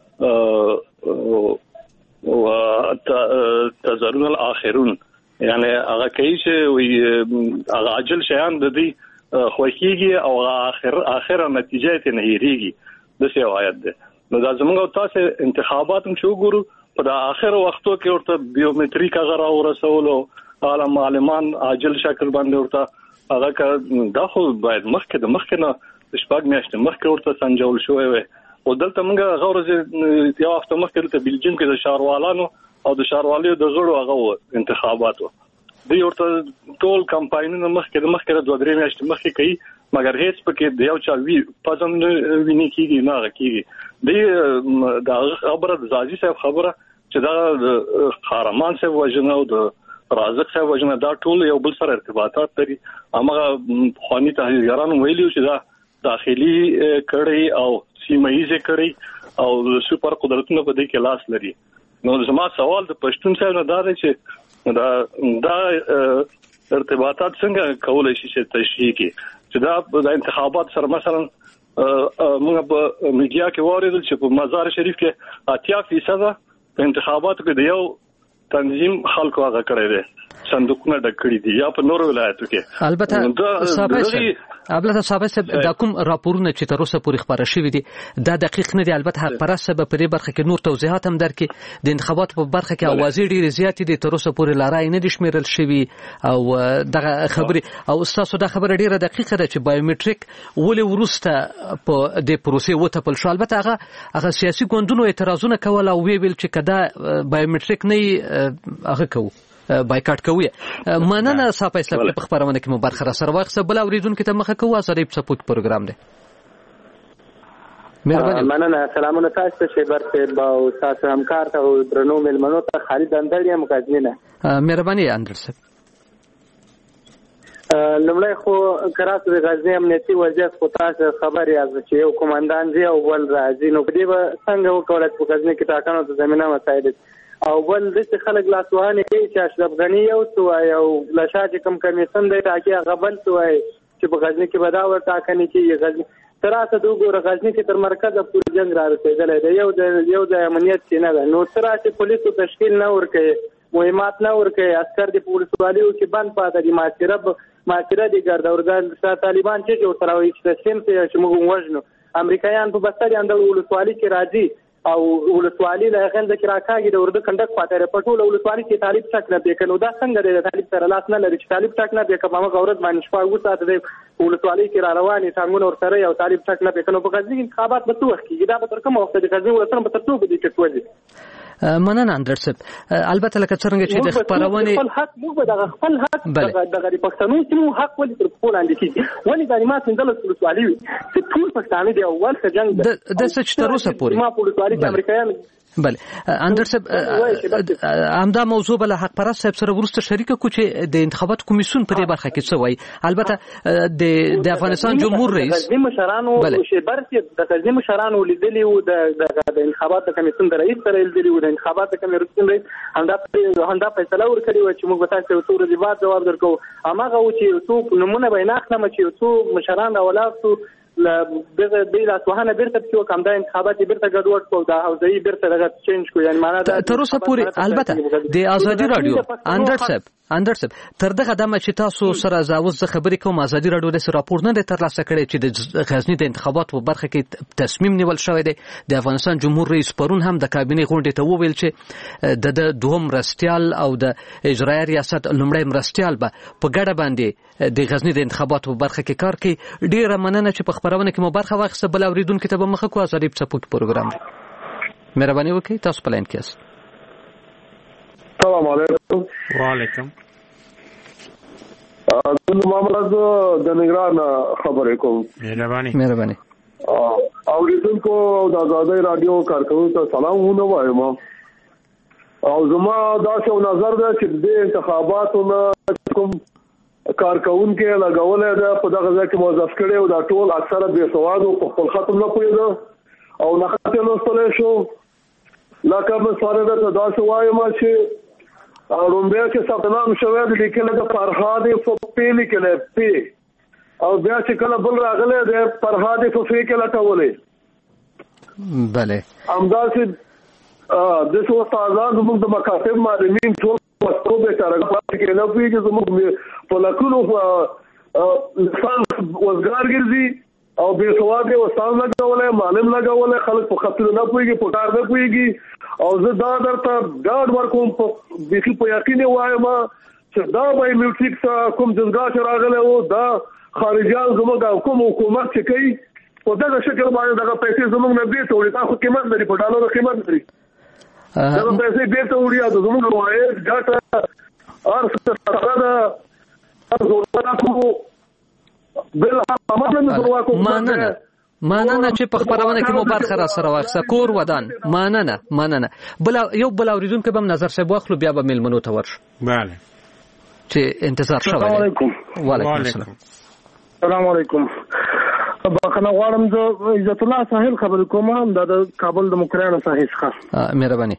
Speaker 11: او تذرون الاخرون، یعنی هغه کوي چې هغه عاجل شیان د دې خوښيږي او اخر اخره نتیجه ته نه هېریږي. د څه آیت ده. نو دا زموږ تاسو انتخابات هم شو ګورو په د اخر وختو کې ورته بیومټریک هغه راو رسولو عالم معلمان عاجل شکل باندې ورته هغه دا خو باید مخکې د مخکې نه شپږ میاشتې مخکې ورته سنجول شوی وي. او دلته موږ غوړځ یو هفته مخکې ته بلجیم کې د شاروالانو او د شاروالیو د غړو هغه انتخاباتو دوی ورته ټول کمپاینونه مخکې د مخکې د دوه درې میاشتې مخکې کوي، مګر هیڅ پکې د یو چا وی پزم ویني کیږي نه کیږي. د دا خبره د زاجي صاحب خبره چې دا قهرمان صاحب وجنه او د رازق صاحب وجنه دا ټول یو بل سره ارتباطات لري. هغه خواني تحلیلګران ویلي چې دا داخلي کړي او سیمایي کړي او سپر قدرتونو په دې کې لاس لري. نو زما سوال د پښتون صاحب نه دا دی چې دا دا ارتباطات څنګه کولای شي چې تشریح کی چې دا د انتخابات سره مثلا موږ په میډیا کې واردل چې په مزار شریف کې اتیا فیصد په انتخاباتو کې د یو تنظیم خلکو هغه کړی دی صندوقونه ډک کړي دي یا په نورو ولایتو کې.
Speaker 4: البته صاحب البته صاحب دا کوم راپورونه چې تر اوسه پورې خبره شوې دي دا دقیق نه دي. البته حق پرسته به په دې برخه کې نور توضیحات هم درکې. د انتخاباتو په برخه کې اوازې ډېرې زیاتې دي تر اوسه پورې لارای نه دي شمیرل شوي او دغه خبرې او تاسو دا خبره ډېره دقیقه ده چې بایومټریک ولې وروسته په دې پروسې وتپل شو. البته هغه هغه سیاسي ګوندونو اعتراضونه کول او ویل چې کدا بایومټریک نه هغه کوو بایکاټ کوي. مننه صاحب اسلام په خبرونه کې مو برخه را سره واخصه بل اوریدونکو ته مخه کوو ازادي سپورت پروګرام دی. مهرباني.
Speaker 12: مننه سلامونه تاسو ته شیبر ته او تاسو همکار ته درنو ملمنو ته خالد اندړ یم غزنینه.
Speaker 4: مهرباني اندړ صاحب.
Speaker 12: لمړی خو کراچۍ د غزنی امنیتي وضعیت خو تاسو خبر یاست چې یو کمانډان دی او ول راځي نو په دې به څنګه وکولای په غزنی کې ټاکنو ته زمينه مسایل او بل د خلک لاسوهانه کوي چې اشرف غنی یو څو او لشاج کم کمیشن دی ټاکي غبل څو چې په غزنی کې بداور ټاکنې کې غزنی تراسه دوه غزنی کې تر مرکز پورې جنگ را رسیدلی دی. یو د یو د امنیت کې نه ده نو تراسه پولیسو تشکیل نه ورکړي مهمات نه ورکړي عسكر د پولیسوالو کې بند پاتې دي ماچرب ماچره دي ګرځورګان د طالبان چې جو تراوي چې سیم ته چې موږ وژنو امریکایان په بستر اندل ولسوالي کې راځي او ولسوالي له غند کې راکاږي د ورده کندک پاتره پټول ولسوالي کې طالب ټاک نه بیکنو دا څنګه د طالب سره لاس نه لري چې طالب ټاک نه بیک په هغه ورځ باندې شپه وساته د ولسوالي کې را رواني څنګه ور سره یو طالب ټاک نه بیکنو په غزنی انتخابات به توخ کیږي دا به تر کومه وخت د غزنی ولسمه په ترتیب دي چې توځي.
Speaker 4: مننه اندر صاحب. البته لکه څنګه چې د خبرونه
Speaker 12: خپل حق موږ د خپل حق د غریب پښتنو چې موږ حق ولې تر خپل اندې کیږي ولې د ما څنګه له ولسوالي چې ټول پښتانه دی اول څه جنگ
Speaker 4: د څه تر اوسه پورې
Speaker 12: ما په ولسوالي کې امریکایان
Speaker 4: بله اندر صاحب همدا موضوع بل حق پرست صاحب سره ورسته شریک کو چې د انتخابات کمیسیون په دې برخه کې څه وایي. البته د د افغانستان جمهور رئیس
Speaker 12: د مشرانو شیبر چې د مشرانو لیدلی او د انتخابات کمیسیون د رئیس سره لیدلی او د انتخابات کمیسیون رئیس همدا همدا فیصله ورکړي و چې موږ به تاسو ته ورځې بعد جواب درکو. اماغه و چې څو نمونه بیناخ نه چې څو مشران اولاد ل دغه د لاسوهانه بیرته په کوم د انتخابات بیرته ګډوډ کو دا حوزې بیرته دغه چینج کو یعنی معنا دا
Speaker 4: تر اوسه پورې البته د ازادي رادیو اندر صاحب اندر صاحب تر دغه دمه چې تاسو سره زاوز خبرې کوم ازادي رادیو د راپور نه تر لاسه کړی چې د غزنی د انتخابات په برخه کې تصمیم نیول شوی دی. د افغانستان جمهور رئیس پرون هم د کابینې غونډې ته وویل چې د دوهم مرستيال او د اجرایي ریاست لومړی مرستيال به په ګډه باندې د غزنی د انتخابات په برخه کې کار کوي. ډیره مننه چې په خبرونه کې مو برخه واخیسته. بل اوریدونکو ته به مخه کو ازادي سپورت پروګرام مهرباني وکړئ تاسو په لاین کې یاست.
Speaker 13: السلام علیکم.
Speaker 6: وعلیکم.
Speaker 13: زه محمد د نگران خبرې کوم.
Speaker 6: مهرباني
Speaker 4: مهرباني.
Speaker 13: اوریدونکو د آزادۍ رادیو کارکونکو ته سلامونه وایم او زما دا څو نظر ده چې د انتخاباتو نه کوم کارکونکو لګولې ده په دغه ځای کې موظف کړي او دا ټول اکثره بے سوادو په خپل ختم نه پوهېده او نه خاطر لوستلی شو لکه مثلا ده دا څه وایم چې رومبیا کې ثبت نام شوی د لیکل د فرهاد فپی لیکل پی او بیا چې کله بل راغله د فرهاد فپی کې لټولې
Speaker 4: بله
Speaker 13: همداسې د څو استادان زموږ د مکاتب معلمین ټول پښتو به ترګه کې نه پیږي زموږ په لکونو انسان وزګار ګرځي او بے سواد او استاد لګولې معلم لګولې خلک په خپل نه پیږي په کار نه پیږي او زه دا درته ګاډ ورکوم په بيخي په یقین وایم چې دا به میوټیک کوم ځنګا چې راغله او دا خارجيان زموږ کوم حکومت چې کوي په دغه شکل باندې دغه پیسې زموږ نه دی ته وړي تاسو قیمت لري په ډالر قیمت لري دا پیسې به ته وړي او زموږ وایي ګټه ارسته سره دا زموږ بل هم
Speaker 4: مننه مننه چې په خبرونه کې مو برخه را سره واخصه کور ودان مننه مننه بل یو بل اوریدونکو به نظر صاحب واخلو بیا به ملمنو ته ورش.
Speaker 6: بله
Speaker 4: چې انتظار شوی.
Speaker 13: السلام علیکم.
Speaker 4: وعلیکم السلام.
Speaker 13: السلام علیکم. بخنه غواړم زه عزت الله ساحل خبر کوم د کابل د مکرانو ساحل ښه
Speaker 4: مهرباني.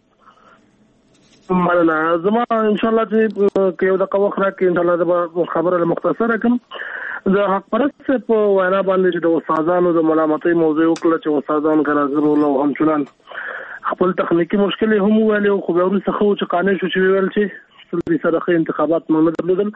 Speaker 13: مننه زما ان شاء الله چې یو د قوخره کې ان شاء الله د خبره مختصره کوم
Speaker 14: د حق پرست په وینا باندې چې د استادانو د ملامتۍ موضوع وکړه چې استادان ګرځول او همچنان خپل تخنیکی مشکل هم ویل خو به ورسره خو چې قانون شو چې ویل چې د سره انتخابات نه درلودل.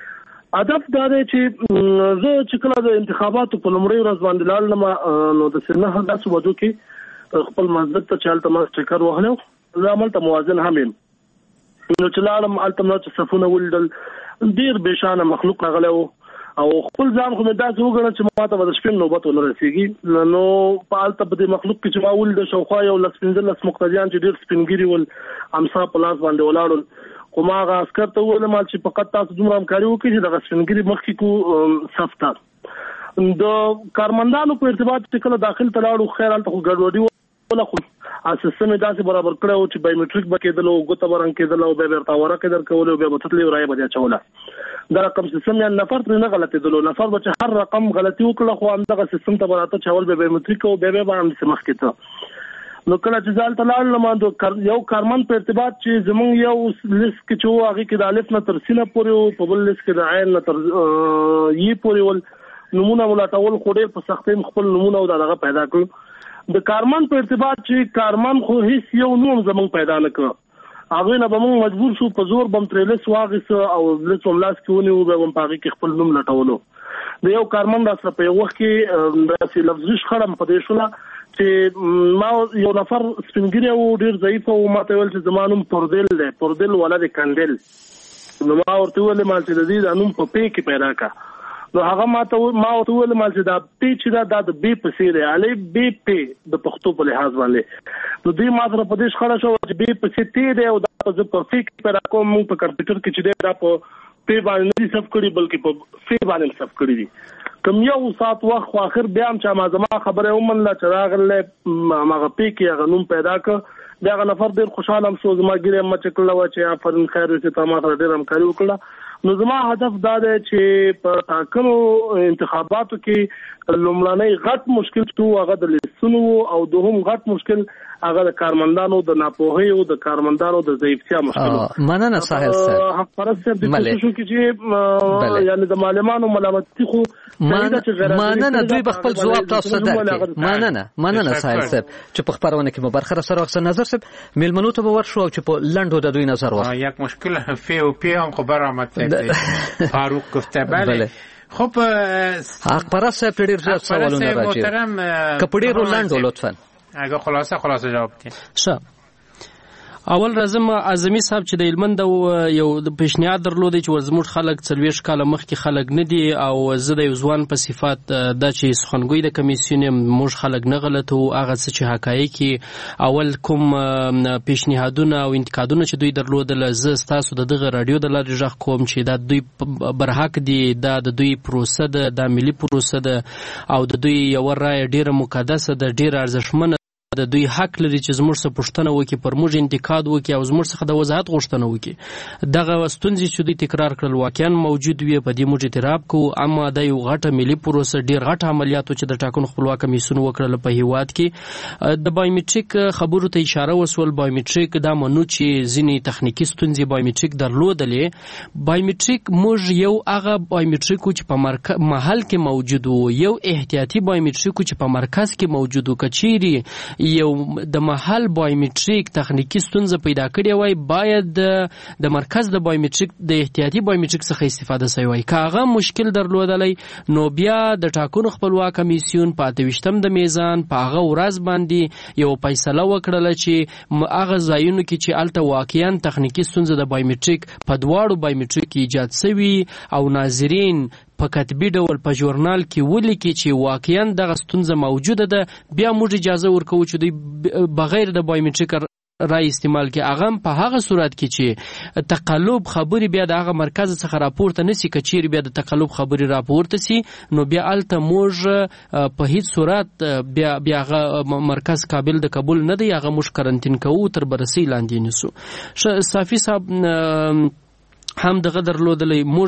Speaker 14: هدف دا دی چې زه چې کله د انتخاباتو په لومړۍ ورځ باندې لاړم نو د سنه داسې وجو کې خپل مسجد ته چالت ما چکر وهلو زه عمل ته موازن هم یم نو چې لاړم هلته مې چې صفونه ولیدل ډېر بېشانه مخلوق راغلی و او خپل ځان خو مې داسې وګڼل چې ما ته به د شپې نوبت ونه رسېږي نو په هلته په دې مخلوق کې چې ما ولیده شاوخوا یو لس پنځلس مقتدیان چې ډېر سپین ګیري ول امسا په لاس باندې ولاړل خو ما هغه عسکر ته وویلم چې فقط تاسو دومره همکاري وکړئ چې دغه سپین ګیري مخکې کړو صف ته. د کارمندانو په ارتباط چې کله داخل ته لاړو خیر هلته خو ګډوډي وله خو سیستم یې داسې برابر کړی و چې بایومټریک به کېدل او ګوته به رنګ کېدل او بیا به ورته ورقې درکولې او بیا به تتلې او رایه به دې اچوله. دا رقم سیستم یعنې نفر ترې نه غلطېدلو نفر به چې هر رقم غلطي وکړه خو همدغه سیستم ته به راته چې اول به بایومټریک او بیا بیا به همداسې مخکې ته. نو کله چې زه هلته لاړلم یو کارمند په ارتباط چې زمونږ یو لیست کې چې و هغې کې د الف نه تر سینه پورې و په بل لیست کې د عین نه تر یې پورې ول نومونه ملاټول خو ډېر په سختۍ خپل نومونه او دغه پیدا کړو. د کارمن په ارتباط چې کارمن خو هیڅ یو نوم زمونږ پیدا نه کړ هغوی نه به مونږ مجبور شو په زور به م ترې لیست واخیسته او لیست به م لاس کې ونیو بیا به م په هغې کې خپل نوم لټولو. د یو کارمن را سره په یو وخت کې داسې لفظي شخړه م په دې شوله چې ما یو نفر سپین ګیری و ډېر ضعیفه و ما ته ویل چې زما نوم پردل دی پردل ولد کندل نو ما ورته ویلې ما چې د دې دا نوم په پې کې پیدا کړه نو هغه ما ته ما ورته ویل ما چې دا پی چې دا د بی په څیر دی الف بی پی د پښتو په لحاظ باندې نو دوی ما سره په دې شخړه شو چې بی په څیر تی دی او دا زه په فیک پیدا کوم موږ په کمپیوټر کې چې دی دا په پی باندې نه دي صف کړي بلکې په فی باندې صف کړي دي کوم یو سات وخت خو اخر بیا هم چې ما زما خبره ومنله چې راغله هغه پی کې هغه نوم پیدا کړ بیا هغه نفر ډېر خوشحاله هم شو زما ګیرې هم چې کړله وه چې آفرین خیر چې تا ما سره ډېر همکاري وکړه. نو زما هدف دا دی چې په ټاکنو انتخاباتو کې لومړنی غټ مشکل شو هغه د لیستونو او دوهم غټ مشکل هغه د کارمندانو د ناپوهۍ او د کارمندانو د ضعیفتیا مشکل
Speaker 4: مننه ساحل صاحب
Speaker 14: حق پرست صاحب د کوشش کې چې یعنی د معلمانو ملامتي خو
Speaker 4: مننه دوی به خپل ځواب تاسو ته درکړي. مننه مننه ساحل صاحب چې په خبرونه کې مو برخه سره واخیسته. نظر صاحب میلمنو ته به ورشو چې په لنډو د دوی نظر واخلو.
Speaker 6: یک مشکل فی او پی هم خبر آمد فاروق گفته بله. خب
Speaker 4: حق پرست صاحب ډېر زیات سوالونه راځي که په ډېرو لنډو لطفا
Speaker 6: اگه خلاصه خلاصه جواب بدین.
Speaker 8: ښه اول راځم اعظمي صاحب چې د هلمند یو د پیشنهاد درلودی چې زموږ خلک څلوېښت کاله مخکې خلک نه دي او زه د یو ځوان په صفت دا چې سخنګوی د کمیسیون یم موږ خلک نه غلطو هغه څه چې حقایق اول کوم پیشنهادونه او انتقادونه چې دوی درلودل زه ستاسو د دغه راډیو د لارې غږ کوم چې دا دوی برحق دي دا د دوی پروسه ده دا ملي پروسه ده او د دوی یوه رایه ډېره مقدسه ده ډېره ارزښتمنه د دوی حق لري چې زموږ څخه پوښتنه وکړي پر موږ انتقاد وکړي او زموږ څخه د وضاحت غوښتنه وکړي. دغه ستونزې چې دوی تکرار کړل واقعا موجود وي په دې موږ اعتراف کوو اما دا یو غټه ملي پروسه ډېر غټ عملیات چې د ټاکنو خپلواک کمیسیون وکړل په هیواد کې د بایومټریک خبرو ته اشاره وسول. بایومټریک دا منو چې ځینې تخنیکي ستونزې بایومټریک درلودلې بایومټریک موږ یو هغه بایومټریک چې په محل کې موجود وو یو احتیاطي بایومټریک چې په مرکز کې موجود وو کچيري یو د محل بایومټریک تخنیکی ستونزه پیدا کړې وای باید د مرکز د بایومټریک د احتیاطي بایومټریک څخه استفاده شوی وای. که هغه مشکل درلودلی نو بیا د ټاکنو خپلواک کمیسیون په اته ویشتم د میزان په هغه ورځ باندې یو فیصله وکړله چې هغه ځایونو کې چې هلته واقعا تخنیکی ستونزه د بایومټریک په دواړو بایومټریک ایجاد شوي او ناظرین په کتبي ډول په ژورنال کې ولیکي چې واقعا دغه ستونزه موجوده ده بیا موږ اجازه ورکوو چې دوی بغیر د بایومټریک رای استعمال کې هغه په هغه صورت کې چې تقلب خبري بیا د هغه مرکز څخه راپورته نسی کچیر بیا د تقلب خبري راپورته سي نو بیا الته موږ په هیڅ صورت بیا بیا هغه مرکز قابل د قبول نه دی هغه موږ کرنټین کوو تر بررسي لاندې نیسو. صافي صاحب هم دغه درلودلې. موږ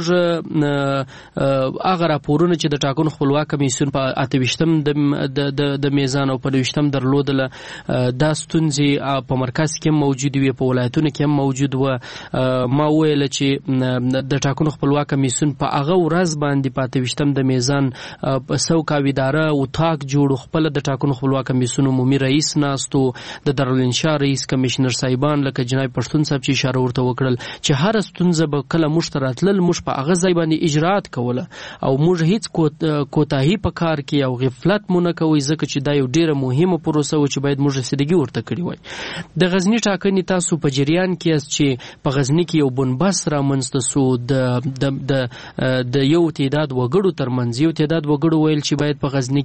Speaker 8: هغه راپورونه چې د ټاکنو خپلواک کمیسیون په اته ویشتم د د میزان او په ویشتم درلودله دا ستونزې په مرکز کې موجود وي، په ولایتونو کې هم موجود و. ما ویل چې د ټاکنو خپلواک کمیسیون په هغه ورځ باندې په اته ویشتم د میزان په سوکاوي اداره او تاک جوړ خپل د ټاکنو خپلواک کمیسیون عمومي رئیس ناستو، د دارالانشا رئیس کمشنر صاحبان لکه جناب پښتون صاحب چې اشاره ورته وکړل چې هر ستونزه به کله موږ ته راتلل موږ په هغه ځای باندې اجرات کوله او موږ هیڅ کوتاهي په کار کې او غفلت مو نه کوي، ځکه چې دا یو ډیره مهمه پروسه و چې باید موږ رسیدګي ورته کړی وای. د غزنی ټاکنې تاسو په جریان کې اس چې په غزنی کې یو بنبست رامنځته سو د د د یو تعداد وګړو ترمنځ یو تعداد وګړو ویل چې باید په غزنی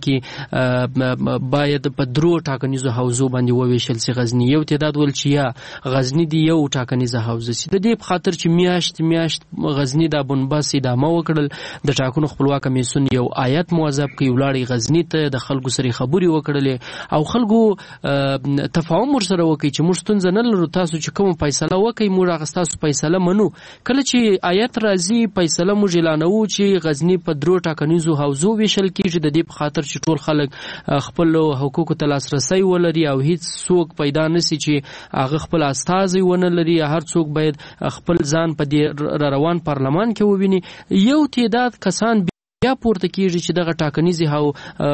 Speaker 8: کې باید په درو ټاکنیزو حوزو باندې وویشل سي غزنی، یو تعداد ول چې یا غزنی دی یو ټاکنیزه حوزه سي. د دې په خاطر چې میاشت میاشت غزنی د بنبست ادامه وکړل، د ټاکنو خپلواک کمیسیون یو آیت موظف کوي ولاړی غزنی ته د خلکو سره خبري وکړلې او خلکو تفاهم ورسره وکړي چې موږ ستونزه نه لرو، تاسو چې کوم فیصله وکړي موږ هغه تاسو فیصله منو. کله چې آیت راځي فیصله موږ اعلانوو چې غزنی په درو ټاکنیزو حوزو ویشل کیږي، د دې په خاطر چې ټول خلک خپل حقوقو ته لاسرسي ولري او هیڅ څوک پیدا نشي چې هغه خپل استازي ونه لري. هر څوک باید خپل ځان په دې روان پارلمان کې وویني. یو تعداد کسان بیا پورته کیږي چې دغه ټاکنیزي هاو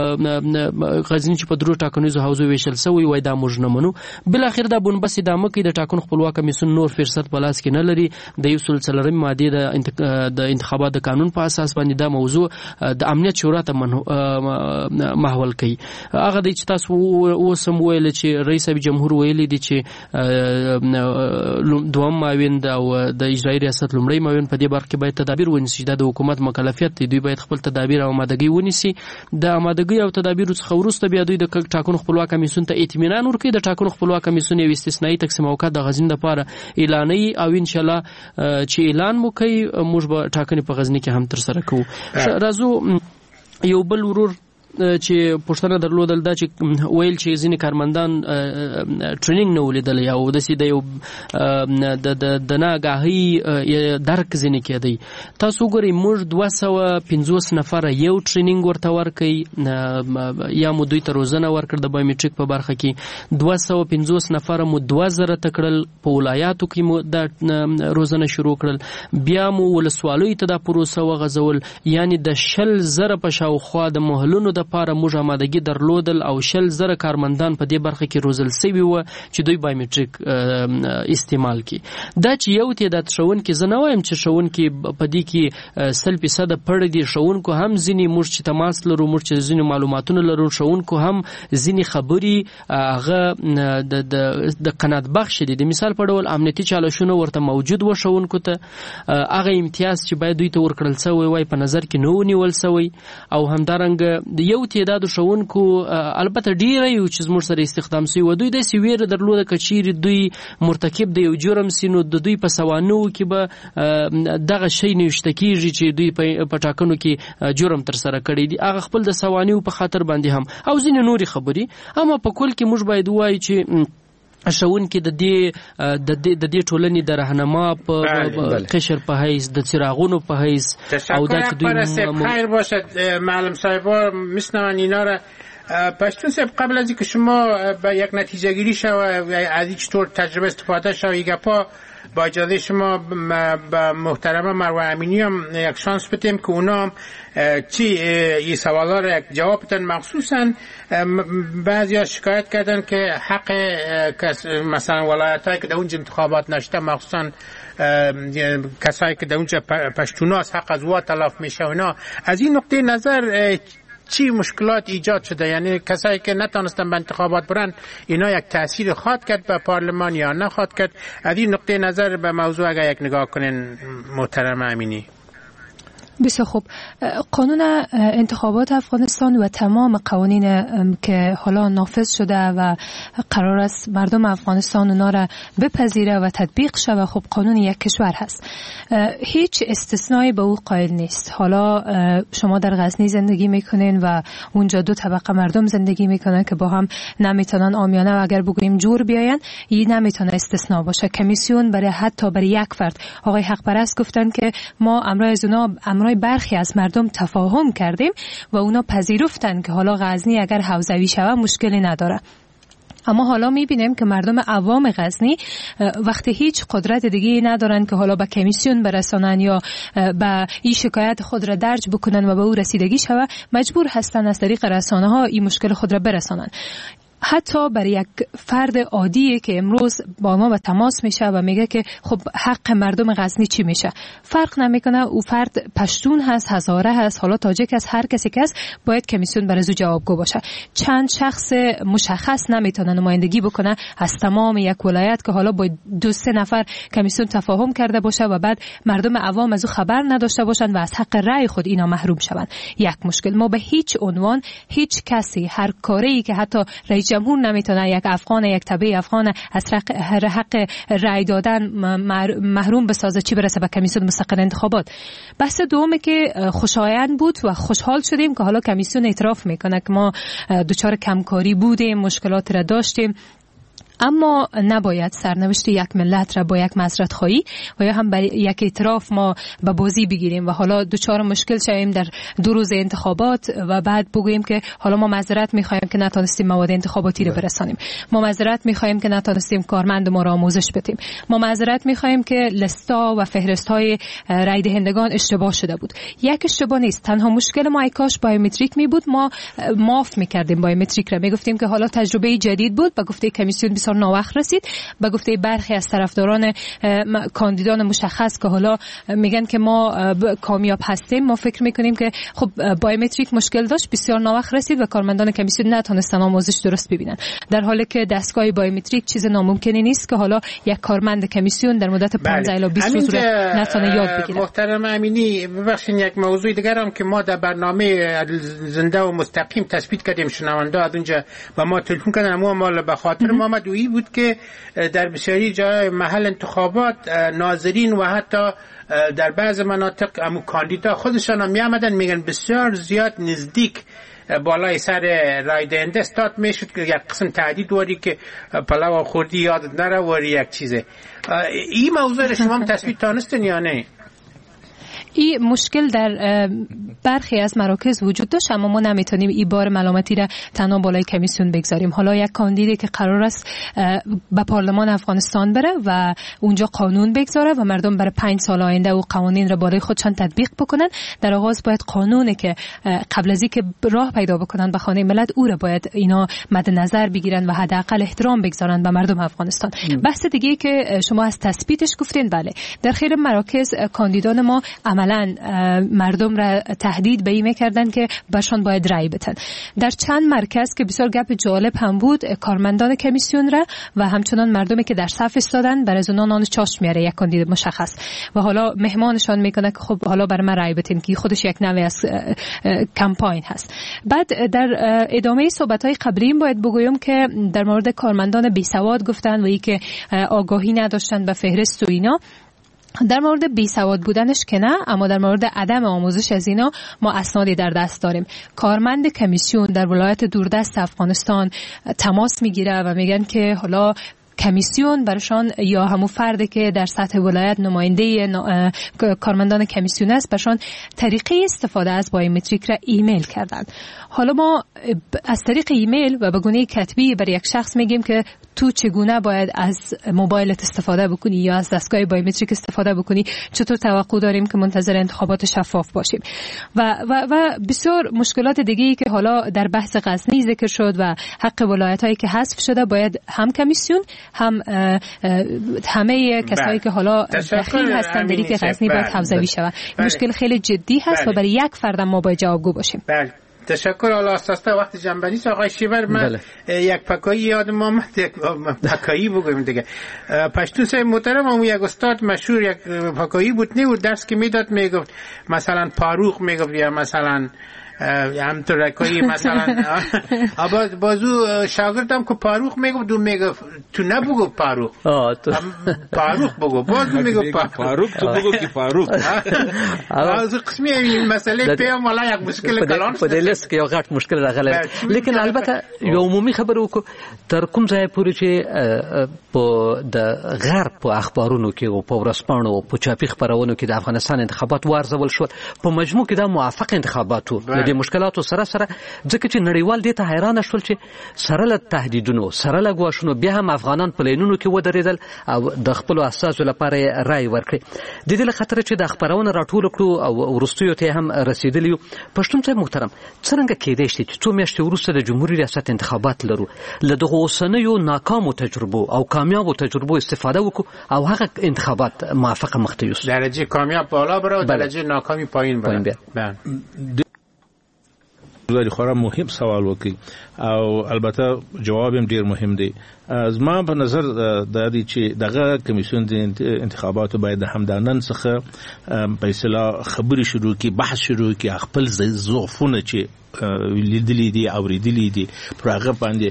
Speaker 8: غزنی چې په درو ټاکنیزو حوزو ویشل سوی وای دا موږ نه منو. بل اخر دا بنبست ادامه کوي، د ټاکنو خپلواک کمیسیون نور فرصت په لاس کې نه لري. د یو سل څلورم ماده د د انتخابات د قانون په اساس باندې دا موضوع د امنیت شورا ته محول کوي. هغه د چې تاسو اوسم ویل چې رئیس جمهور ویلي دي چې دوم معاون او د اجرایي ریاست لومړی معاون په دې برخه کې باید تدابیر ونیسي. دا د حکومت مکلفیت دی، دوی باید خپل تدابیر او آمادګي ونیسي. د آمادګي او تدابیر څخه وروسته بیا دوی د ټاکنو خپلواک کمیسیون ته اطمینان ورکړي. د ټاکنو خپلواک کمیسیون یو استثنایی تقسیم اوقات د غزنی لپاره اعلانوي او ان شاء الله چې اعلان مو کوي موږ به ټاکنې په غزنی کې هم تر سره کوو. راځو یو بل ورور چې پښتنه درلودل دا چې ویل چې ځینې کارمندان ټریننګ نه ولیدل او د سیده یو د د ناګاهي درک ځینې کېدی. تاسو ګورئ موږ دوه سوه پنځوس نفره یو ټریننګ ورته ورکړي یا مو دوی ته روزنه ورکړه د بایومټریک په برخه کې، دوه سوه پنځوس نفره مو دوه زره تکړل په ولایاتو کې مو د روزنه شروع کړل، بیا مو ولسوالیو ته دا پروسه وغځول، یعنی د شل زره په شاوخوا د محلونو د لپاره موږ آمادګي درلودل او شل زره کارمندان په دې برخه کې روزل سوي و چې دوی بایومټریک استعمال کړي. دا چې یو تعداد ښوونکي زه نه وایم چې ښوونکي په دې کې سل فیصده پړ دي، ښوونکو هم ځینې موږ چې تماس لرو موږ چې ځینې معلوماتونه لرو ښوونکو هم ځینې خبرې هغه د د قناعت بخش دي. د مثال په ډول امنیتي چالشونه ورته موجود و ښوونکو ته، هغه امتیاز چې باید دوی ته ورکړل سوی وای په نظر کې نه ونیول سوی. او همدارنګه یو تعداد ښوونکو البته ډیره یو چې زموږ سره استخدام سوي و دوی داسې ویره درلوده که چیرې دوی مرتکب د یو جرم سي نو د دوی په سوانو کې به دغه شی نوشته کیږي چې دوی په ټاکنو کې جرم ترسره کړی دي، هغه خپل د سوانیو په خاطر باندې هم او ځینې نورې خبرې. اما په کل کې موږ باید ووایو چې ښوونکي د دې د دې د دې ټولنې د راهنما په قشر په حیث د څراغونو په حیث او دا چې دوی
Speaker 6: خیر باشد. معلم صاحبا میشنون اینا را. پشتون صاحب قبل از اینکه شما به یک نتیجه گیری شو از چطور تجربه استفاده شو یک پا با اجازه شما به محترمه مروه امینی هم یک شانس بدیم که اونا هم چی این سوالا را یک جواب بدن. مخصوصا بعضی ها شکایت کردن که حق مثلا ولایت هایی که در اونجا انتخابات نشده، مخصوصا کسایی که در اونجا پشتوناست حق از وا تلف میشه. اونا از این نقطه نظر چی مشکلات ایجاد شده؟ یعنی کسایی که نتونستن به انتخابات برن اینا یک تأثیر خواهد کرد به پارلمان یا نخواهد کرد؟ از این نقطه نظر به موضوع اگر یک نگاه کنین محترم امینی.
Speaker 7: بسیار خوب. قانون انتخابات افغانستان افغانستان و تمام قوانین که حالا نافذ شده و قرار است مردم افغانستان اونا را بپذیره و تطبیق شود، خب قانون یک کشور هست، هیچ استثنایی به او قائل نیست. حالا شما در غزنی زندگی میکنین و اونجا دو طبقه مردم زندگی میکنن که با هم نمیتونن عامیانه و اگر بگوییم جور بیاین، این نمیتونه استثنا باشه. کمیسیون برای حتی برای یک فرد، آقای حق پرست گفتن که ما امرای از اونا امرای برخی از مردم تفاهم کردیم و اونا پذیرفتن که حالا غزنی اگر حوزوی شود مشکلی نداره. اما حالا میبینیم که مردم عوام غزنی وقتی هیچ قدرت دیگه ندارن که حالا به کمیسیون برسانن یا به این شکایت خود را درج بکنن و به او رسیدگی شود، مجبور هستن از طریق رسانه ها این مشکل خود را برسانن. حتی برای یک فرد عادی که امروز با ما به تماس میشه و میگه که خب حق مردم غزنی چی میشه، فرق نمیکنه او فرد پشتون هست، هزاره هست، حالا تاجک هست، هر کسی که هست باید کمیسیون برای او جوابگو باشه. چند شخص مشخص نمیتونه نمایندگی بکنه از تمام یک ولایت که حالا با دو سه نفر کمیسیون تفاهم کرده باشه و بعد مردم عوام از او خبر نداشته باشن و از حق رأی خود اینا محروم شوند. یک مشکل. ما به هیچ عنوان هیچ کسی هر کاری که حتی رئیس جمهور نمیتونه یک افغان یک تبع افغان از حق رأی دادن محروم بسازه، چی برسه به کمیسیون مستقل انتخابات. بحث دومه که خوشایند بود و خوشحال شدیم که حالا کمیسیون اعتراف میکنه که ما دچار کمکاری بودیم، مشکلات را داشتیم، اما نباید سرنوشت یک ملت را با یک معذرت خواهی و یا هم برای یک اعتراف ما به بازی بگیریم و حالا دوچار مشکل شویم در دو روز انتخابات و بعد بگوییم که حالا ما معذرت می‌خوایم که نتونستیم مواد انتخاباتی را برسانیم، ما معذرت می‌خوایم که نتونستیم کارمند ما را آموزش بدیم، ما معذرت می‌خوایم که لستا و فهرست‌های رای دهندگان اشتباه شده بود. یک اشتباه نیست، تنها مشکل ما ایکاش بایومتریک می بود، ما معاف می‌کردیم بایومتریک را، میگفتیم که حالا تجربه جدید بود، با گفته کمیسیون ناوقت رسید، به گفته برخی از طرفداران کاندیدان مشخص که حالا میگن که ما کامیاب هستیم، ما فکر میکنیم که خب بایومتریک مشکل داشت، بسیار ناوقت رسید و کارمندان کمیسیون نتونستن آموزش درست ببینن، در حالی که دستگاه بایومتریک چیز ناممکنی نیست که حالا یک کارمند کمیسیون در مدت پانزده الی بیست روز نتونه یاد بگیره.
Speaker 6: محترم امینی، ببخشید یک موضوع دیگر هم که ما در برنامه زنده و مستقیم تثبیت کردیم، شنونده از اونجا با ما تلفن کردن، اما ما به خاطر محمد بود که در بسیاری جای محل انتخابات ناظرین و حتی در بعض مناطق امو کاندیدا خودشان هم می آمدن میگن بسیار زیاد نزدیک بالای سر رای دهنده استاد میشد که یک قسم تهدید وری که پلاو خوردی یادت نره وری یک چیزه. این موضوع شما هم تثبیت تانستن یا نه؟
Speaker 7: این مشکل در برخی از مراکز وجود داشت، اما ما نمیتونیم این بار ملامتی را تنها بالای کمیسیون بگذاریم. حالا یک کاندیدی که قرار است به پارلمان افغانستان بره و اونجا قانون بگذاره و مردم برای پنج سال آینده او قوانین را بالای خودشان تطبیق بکنن، در آغاز باید قانونی که قبل از اینکه راه پیدا بکنن به خانه ملت او را باید اینا مد نظر بگیرن و حداقل احترام بگذارن به مردم افغانستان. بحث دیگه که شما از تثبیتش گفتین، بله در خیلی مراکز کاندیدان ما عملاً مردم را تهدید به این میکردن که برشان باید رأی بدن. در چند مرکز که بسیار گپ جالب هم بود، کارمندان کمیسیون را و همچنان مردمی که در صف ایستادن برای از اونها نان چاش میاره یک کاندید مشخص و حالا مهمانشان میکنه که خب حالا برای من رأی بدین، که خودش یک نوع از کمپاین هست. بعد در ادامه صحبت‌های قبلی باید بگویم که در مورد کارمندان بیسواد گفتن و ای که آگاهی نداشتن به فهرست و اینا. در مورد بی سواد بودنش که نه، اما در مورد عدم آموزش از اینا ما اسنادی در دست داریم. کارمند کمیسیون در ولایت دوردست افغانستان تماس میگیره و میگن که حالا کمیسیون برشان یا همون فردی که در سطح ولایت نماینده کارمندان کمیسیون است برشان طریقه استفاده از بایومتریک را ایمیل کردن. حالا ما از طریق ایمیل و به گونه کتبی برای یک شخص میگیم که تو چگونه باید از موبایلت استفاده بکنی یا از دستگاه بایومتریک استفاده بکنی، چطور توقع داریم که منتظر انتخابات شفاف باشیم و و و بسیار مشکلات دیگه‌ای که حالا در بحث غزنی ذکر شد و حق ولایت‌هایی که حذف شده باید هم کمیسیون هم همه کسایی که حالا دخیل هستن در اینکه غزنی باید حوزوی شود. مشکل خیلی جدی هست بله. و برای یک فرد ما باید جوابگو باشیم.
Speaker 6: بله. تشکر. حالا اساسا وقت جنبندی آقای شیبر، من بله. یک پکایی یادم اومد، یک پکایی بگویم دیگه. پشتوس محترم هم یک استاد مشهور یک پکایی بود، نه درس که میداد میگفت مثلا پاروق میگفت یا مثلا همطور که مثلا آبا بازو شاگردم که پاروخ میگو دو میگو تو نبگو پاروخ پاروخ بگو بازو میگو
Speaker 9: پاروخ تو بگو که پاروخ
Speaker 6: از قسمی این مسئله پیام والا یک مشکل کلان
Speaker 4: په دې لیست کې یو غټ مشکل راغلی لیکن البته یو عمومي خبره وکړو تر کوم ځای پورې چې په د غرب په اخبارونو کې او په ورځپاڼو او په چاپي خبرونو کې د افغانستان انتخابات وارزول شول په مجموع کې دا موافق انتخابات وو د مشکلاتو سره سره ځکه چې نړیوال دې ته حیران شول چې سره له تهدیدونو سره له ګواښونو بیا هم افغانان په لینونو کې ودرېدل او د خپل اساسو لپاره رائے ورکړي د دې له خاطر چې د خبرونه راټول کړو او ورستیو ته هم رسیدلی پښتون ته محترم څنګه کېدای شي چې څو میاشتې وروسته د جمهوریت ریاست انتخابات لرو له دغه اوسنیو ناکامو تجربو او کامیابو تجربو استفاده وکړو او هغه انتخابات موافقه مخته یوسو
Speaker 6: درجه کامیاب بالا بره او درجه ناکامی پایین بره
Speaker 9: زه خورا مهم سوال وکي او البته جواب هم ډیر مهم دی زما په نظر د دې چې دغه کمیسیون د انتخاباتو باید د همدانن څخه په اصطلاح خبري شروع کی بحث شروع کی خپل ضعفونه چې لیدلې دي او ریدلې دي پر هغه باندې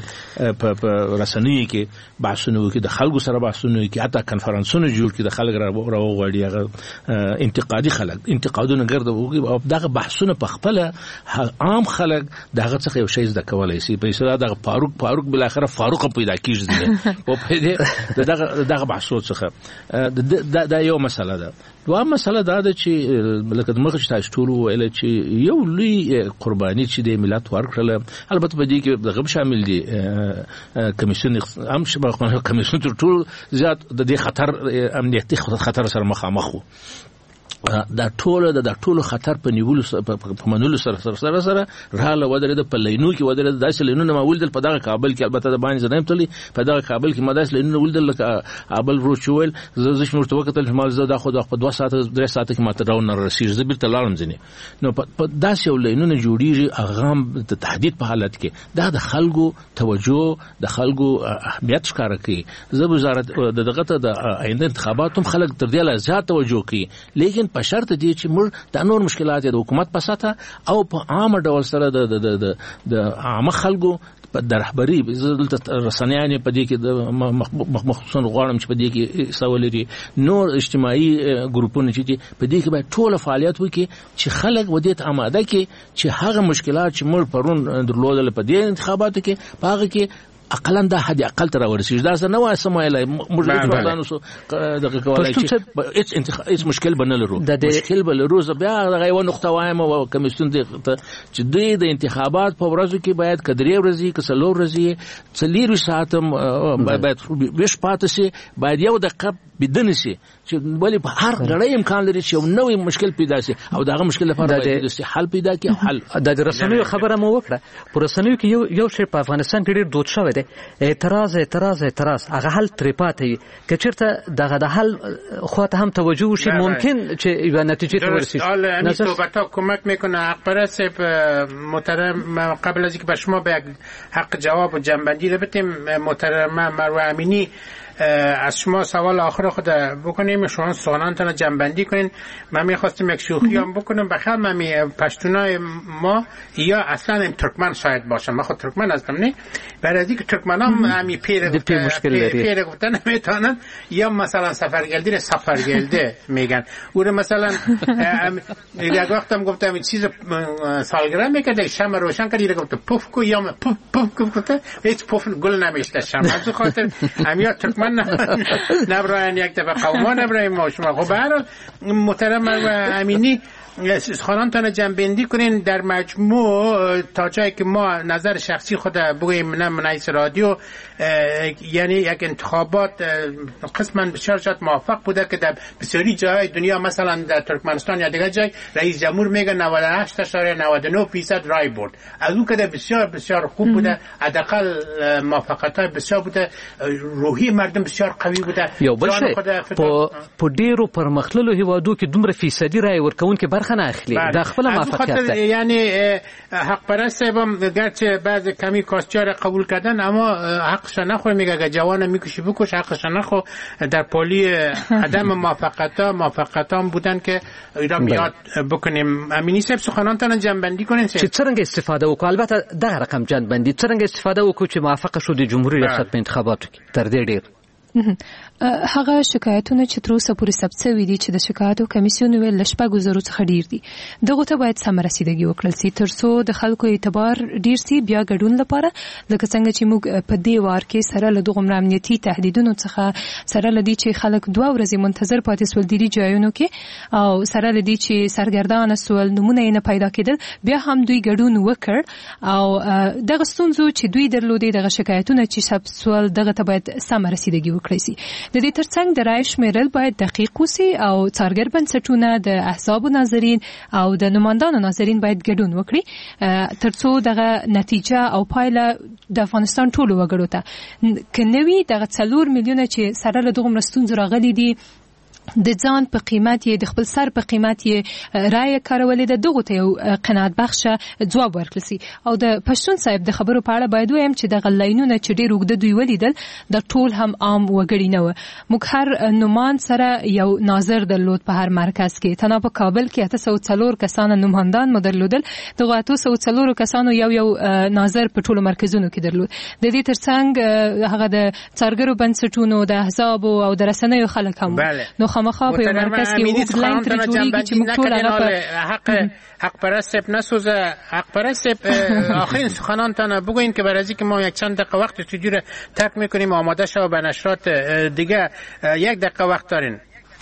Speaker 9: په رسنیو کې بحثونه وکړي د خلکو سره بحثونه وکړي حتی کانفرنسونه جوړ کړي د خلک راوغواړي هغه انتقادي خلک انتقادونه ګرځي او دغه بحثونه په خپل عام خلک دغه څخه یو شی زده کولای شي په اصطلاح دغه فاروق فاروق بل اخره فاروق پیدا کیږي او په دې دغه دغه بحثو څخه دا یو مسله ده دوه مسله دا ده چې لکه دغه چې تاسو ټول ویل چې یو لوی قرباني چې د ملت ورکړل البته په دې کې دغه شامل دي کمیسیون هم شبه کمیسیون ټول زیات د دې خطر امنیتي خطر سره مخامخ وو دا ټول د ټولو خطر په نیولو په منلو سره سره سره رااله ودرېد په لینو کې ودرېد داسې لینونه ما ولدل په دغه کابل کې البته د باندې زنه تللی په دغه کابل کې ما داسې لینونه ولدل لکه ابل روچول زه زش مرته وکتل چې ما زه د خو د دوه ساعت درې ساعت کې ما ته راو نه رسیږي زه بیرته لاړم ځنی نو په داسې لینونه جوړیږي اغام د تهدید په حالت کې دا د خلکو توجه د خلکو اهمیت ښکار کوي زه وزارت دغه ته د آینده انتخاباتو خلک تر دې لا زیات توجه کوي لیکن په شرط دی چې موږ د نور مشکلات د حکومت په ساته او په عام ډول سره د د د د عام خلکو په درحبري دلته رسنیانې په دې کې د مخصوصا غواړم چې په دې کې سوالري نور اجتماعي ګروپونه چې په دې کې باید ټول فعالیت وکړي چې خلک ودیت آماده کې چې هغه مشکلات چې موږ پرون درلودل په دې انتخاباتو کې په هغه کې اقلا دا حد اقل تر ورسېږي دا څه نه وای سمایله موږ د ځوانانو سو دغه کولای چې هیڅ انتخاب هیڅ مشکل بنلرو مشکل بلرو بیا دغه یو نقطه وایم او کمیسیون دې چې دوی د انتخابات په ورځو کې باید کدرې ورځي کسلو ورځي څلیر ساعتم باید وش پاتې شي باید یو دقیقه بدن شي چې ولی په هر غړی امکان لري چې یو نوې مشکل پیدا شي او دغه مشکل لپاره باید د حل پیدا کړي حل
Speaker 4: د رسنیو خبره مو وکړه پر رسنیو کې یو یو شی په افغانستان کې ډیر دوت شوی دی اعتراض اعتراض اعتراض هغه حل تری پاتې کچرته دغه د حل خواته هم توجه شي ممکن چې یو نتیجه ته ورسیږي
Speaker 6: حالا این صحبت ها کمک میکنه اکبر صاحب محترم قبل از اینکه به شما به حق جواب و جنبندی رو بدیم محترم مروه امینی از شما سوال آخر خود بکنیم شما سوالانتان جنبندی کنین من میخواستم یک شوخی هم بکنم بخیر من پشتونای ما یا اصلا این ترکمن شاید باشم من خود ترکمن هستم نه برای از اینکه ترکمن هم همی پیر پیر گفتن نمیتونن یا مثلا سفرگلدی سفرگلده میگن او رو مثلا یک وقتم گفتم این چیز سالگرد میکرده شمع روشن کردی رو گفته پف کو یا پف پف گفته هیچ پف گل نمیشته شمع از خاطر همیا ترکمن نبراین یک دفعه قوما نبراین ما شما خب برحال محترم و امینی خانانتان جنبندی کنین در مجموع تا جایی که ما نظر شخصی خود بگوییم نه منعیس رادیو یعنی یک انتخابات قسما بسیار شاید موفق بوده که در بسیاری جای دنیا مثلا در ترکمنستان یا دیگر جای رئیس جمهور میگه نود و هشت اشاره نود و نه فیصد رای برد از اون که بسیار بسیار خوب بوده حداقل موفقیت های بسیار بوده روحی مردم بسیار قوی بوده
Speaker 4: یو بل شی په ډیرو پرمختللو هیوادو کې دومره فیصدي رای ورکون کې برخه برخه نه اخلي د خپل موافقت
Speaker 6: یعنی حق پرست هم گرچه بعض کمی کاسچار قبول کردن اما حقش نخوره، میگه اگه جوان میکشی بکش، حقش نخو. در پالی عدم موافقتا موافقتا بودن که ایران بیاد بکنیم. امینی صاحب سخنانتان جنبندی کنین
Speaker 4: چې څنګه استفاده وکړو. البته دغه رقم جنبندی څنګه استفاده وکړو چې موافقه شو د جمهوریت ریاست په انتخاباتو کې تر دې ډیر
Speaker 7: هغه شکایتونه چې تر اوسه پورې ثبت شوي دي چې د شکایتو کمیسیون ویل شپږو زرو څخه ډیر دي، دغه ته باید سم رسیدګي وکړل سي تر څو د خلکو اعتبار ډیر سي بیا ګډون لپاره. لکه څنګه چې موږ په دې وار کې سره له دغه امنیتي تهدیدونو څخه سره لدی چې خلک دوه ورځې منتظر پاتې سول دي ځایونو کې او سره لدی چې سرګردان سول نمونه یې نه پیدا کېدل، بیا هم دوی ګډون وکړ او دغه ستونزو چې دوی درلودي دغه شکایتونه چې ثبت سول دغه ته باید سم رسیدګي وکړي سي. د دې ترڅنګ د رای شمیرل باید دقیق وسی او څارګر بنسټونه د احزاب ناظرین او د نمائندانو ناظرین باید ګډون وکړي ترڅو دغه نتیجه او پایله د افغانستان ټولو وګړو ته کنوي. دغه څلور میلیونه چې سره له دغه ستونزو راغلي دي د ځان په قیمت یې د خپل سر په قیمت یې رای کارولې د دغه ته یو قناعت بخشه ځواب ورکړل سي. او د پښتون صاحب د خبرو په اړه باید وایم چې د غلاینونه چې ډېر وګړي دوی ولیدل د ټول هم عام وګړي نه و. موږ هر نومان سره یو ناظر درلود په هر مرکز کې، تنها په کابل کې اته سوه څلور کسان نمائندان مو درلودل، دغه اته سوه څلور کسانو یو یو ناظر په ټولو مرکزونو کې درلود. د دې ترڅنګ هغه د څارګرو بنسټونو د احزاب او د رسنیو خلک هم نو خامخا په مرکز کې وګ لاین تر جوړیږي چې موږ ټول هغه
Speaker 6: حق حق پرست نسوزه. حق پرست آخرین سخنانتان بگوین که برای اینکه ما یک چند دقیقه وقت استودیو رو ترک میکنیم آماده شو به نشرات دیگه یک دقیقه وقت دارین.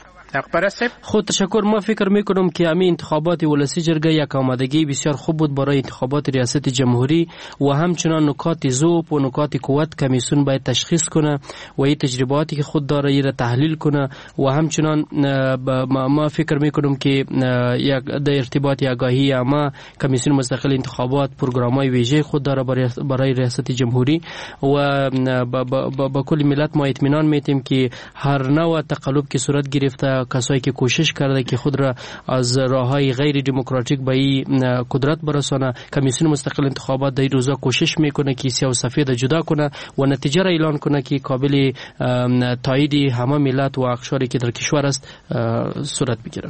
Speaker 8: خود تشکر. ما فکر میکنم که همین انتخابات ولسی جرگه یک آمادگی بسیار خوب بود برای انتخابات ریاست جمهوری و همچنان نکات ضعف و نکات قوت کمیسیون باید تشخیص کنه و این تجرباتی که خود داره این را تحلیل کنه و همچنان ما فکر میکنم که یک در ارتباط آگاهی اما کمیسیون مستقل انتخابات پروگرام‌های ویژه خود داره برای ریاست جمهوری و با کل ملت ما اطمینان میتیم که هر نوع تقلب که صورت گرفته کسایی که کوشش کرده که خود را از راههای غیر دموکراتیک به این قدرت برسانه، کمیسیون مستقل انتخابات در این روزا کوشش میکنه که سیاه و سفید جدا کنه و نتیجه را اعلان کنه که قابل تایید همه ملت و اقشاری که در کشور است صورت بگیره.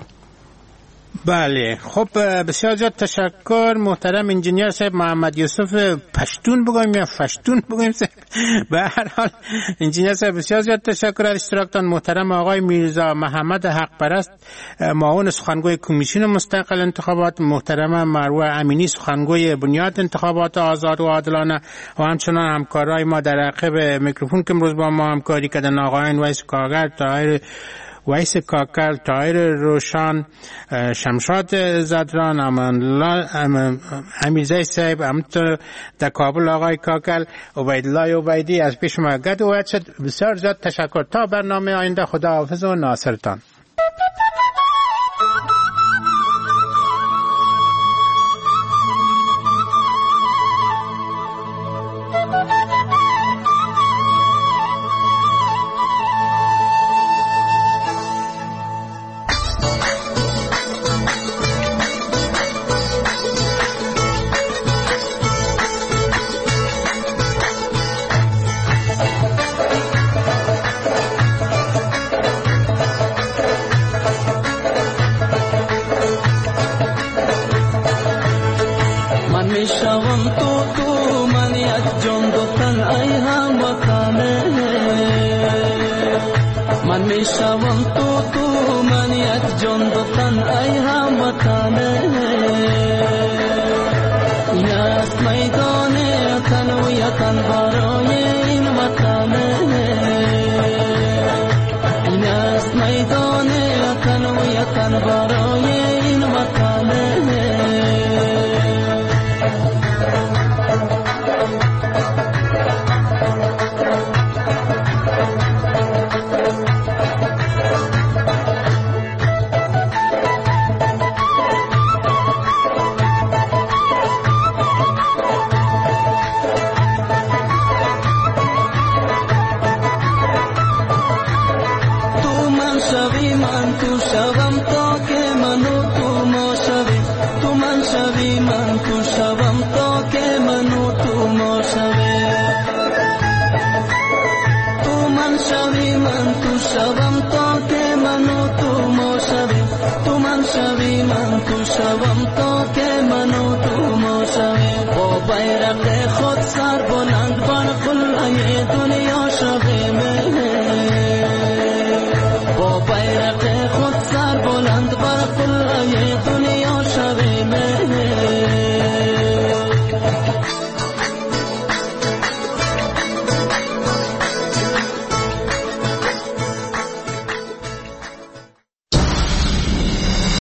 Speaker 6: بله خب بسیار زیاد تشکر محترم انجینیر صاحب محمد یوسف پشتون بگویم یا فشتون بگویم صاحب. به هر حال انجینیر صاحب بسیار زیاد تشکر از اشتراکتان. محترم آقای میرزا محمد حق پرست معاون سخنگوی کمیسیون مستقل انتخابات، محترم مروه امینی سخنگوی بنیاد انتخابات آزاد و عادلانه و همچنان همکارای ما در عقب میکروفون که امروز با ما همکاری کردن آقایان ویس کاغر طاهر ویس کاکل، طاهر روشان، شمشاد زدران، امیرزای صاحب، همینطور در کابل آقای کاکل، عبیدالله عبیدی از پیش ما گد و شد. بسیار زیاد تشکر. تا برنامه آینده خدا حافظ و ناصرتان.
Speaker 15: شوی من تو شوم تا که منو تو ما خوشم تو که منو تو موشم با بیرق